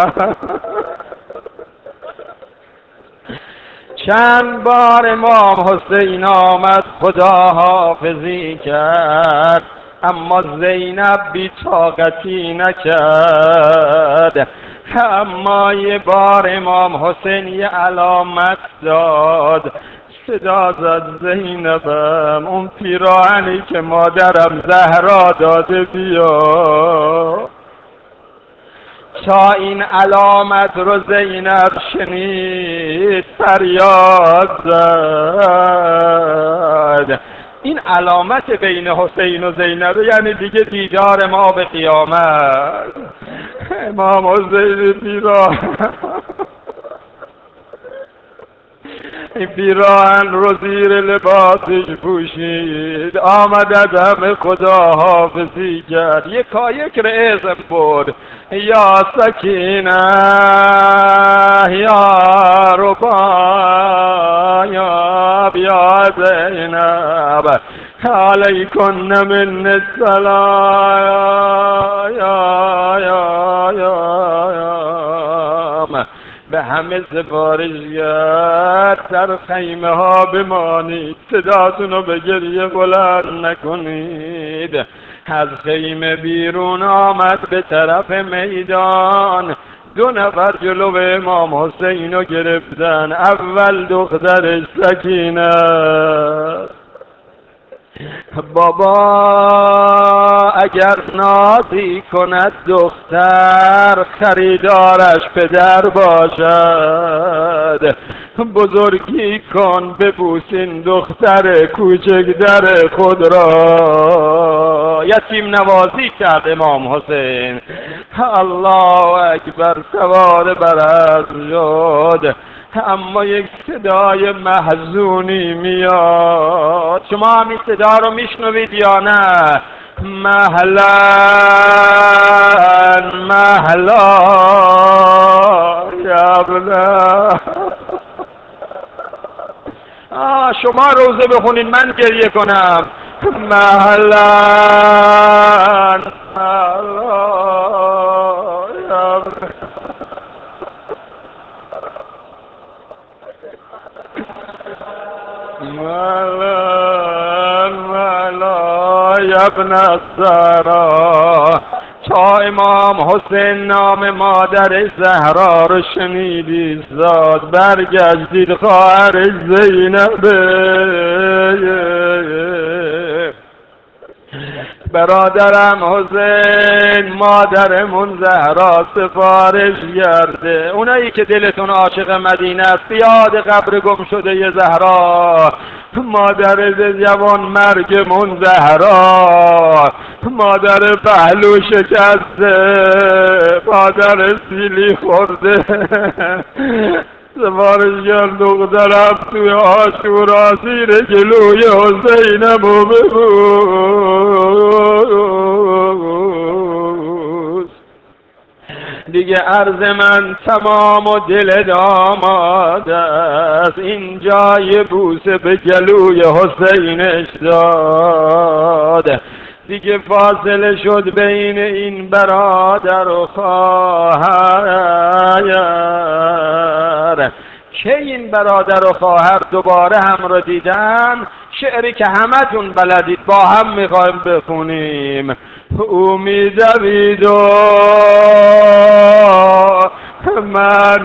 چند بار امام حسین آمد خدا حافظی کرد، اما زینب بی طاقتی نکرد. اما یه بار امام حسین یه علامت داد، صدا زد زینبم، اون پیراهنی که مادرم زهرا داده بیا. تا این علامت رو زینب شنید فریاد زد. این علامت بین حسین و زینب یعنی دیگه دیدار ما به قیامت. امام حسین پیراهن این پیراهن رو زیر لباسش پوشید، آمد از همه خدا حافظی کرد، یکا یک رئیسم بود، یا سکینه یا ربا یا بیا زینب علیکن من السلام یا یا یا به همه سفارش کرد در خیمه ها بمانید، صداتون رو به گریه بلند نکنید. از خیمه بیرون آمد به طرف میدان، دو نفر جلو امام حسین رو گرفتن. اول دخترش سکینه، بابا اگر نازی کند دختر خریدارش پدر باشد، بزرگی کن ببوسین دختر کوچک در خود را. یتیم نوازی کرد امام حسین. الله اکبر، سوار بر اسب شد، اما یک صدای محزونی میاد. شما هم این صدا رو میشنوید یا نه؟ مهلا مهلا یا ابنا. آه شما روزه بخونید من گریه کنم. مهلا مهلا یا ابنا. مهلا مهلا یا ابن الزهرا. تا امام حسین نام مادر زهرا رو شنیدی زاد برگشتید خواهر زینب. برادرم حسین مادرمون زهرا سفارش کرده. اونایی که دلتون عاشق مدینه است بیاد قبر گم شده ی زهرا. مادر جوان مرگمون زهرا، مادر پهلو شکسته، مادر سیلی خورده. سفارش کرد دخترم توی عاشورا زیر جلوی حسینمو ببوس. دیگه عرض من تمام و دل داماد است، این جای بوسه به جلوی حسینش داد. دیگه فاصله شد بین این برادر و خواهر. که این برادر و خواهر دوباره هم رو دیدن؟ شعری که همه تون بلدید با هم میخوایم بخونیم. او میدوید و من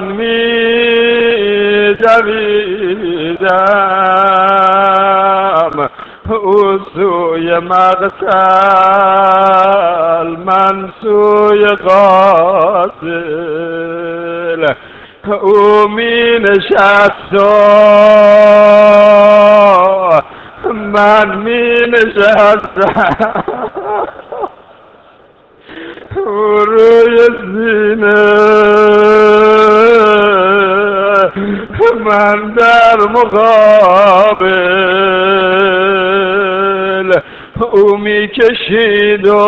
میدویدم، او سوی مقتل من سوی قاتل. او می نشست و من می نشستم روی سینه، من در مقابل. او می کشید و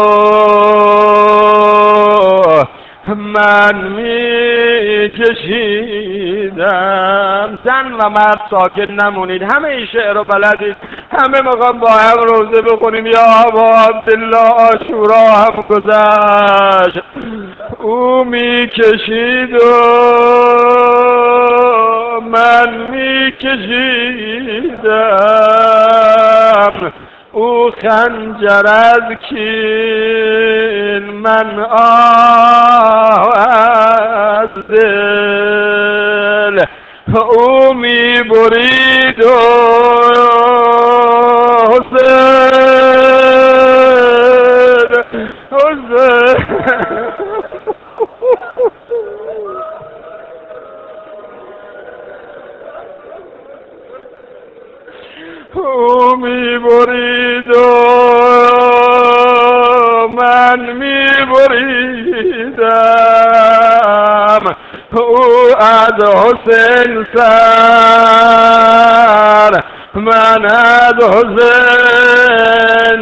من می کشیدم. زن و مرد ساکت نمونید، همه این شعر رو بلدید، همه مقام با هم روزه بخونیم. یا ابا عبدالله عاشورا هم گذشت. او می کشید و من می کشیدم، او خنجر از کین من آه از دل. او می برید و حسین حسین او می برید و من می بریدم، او از حسین سر من از حسین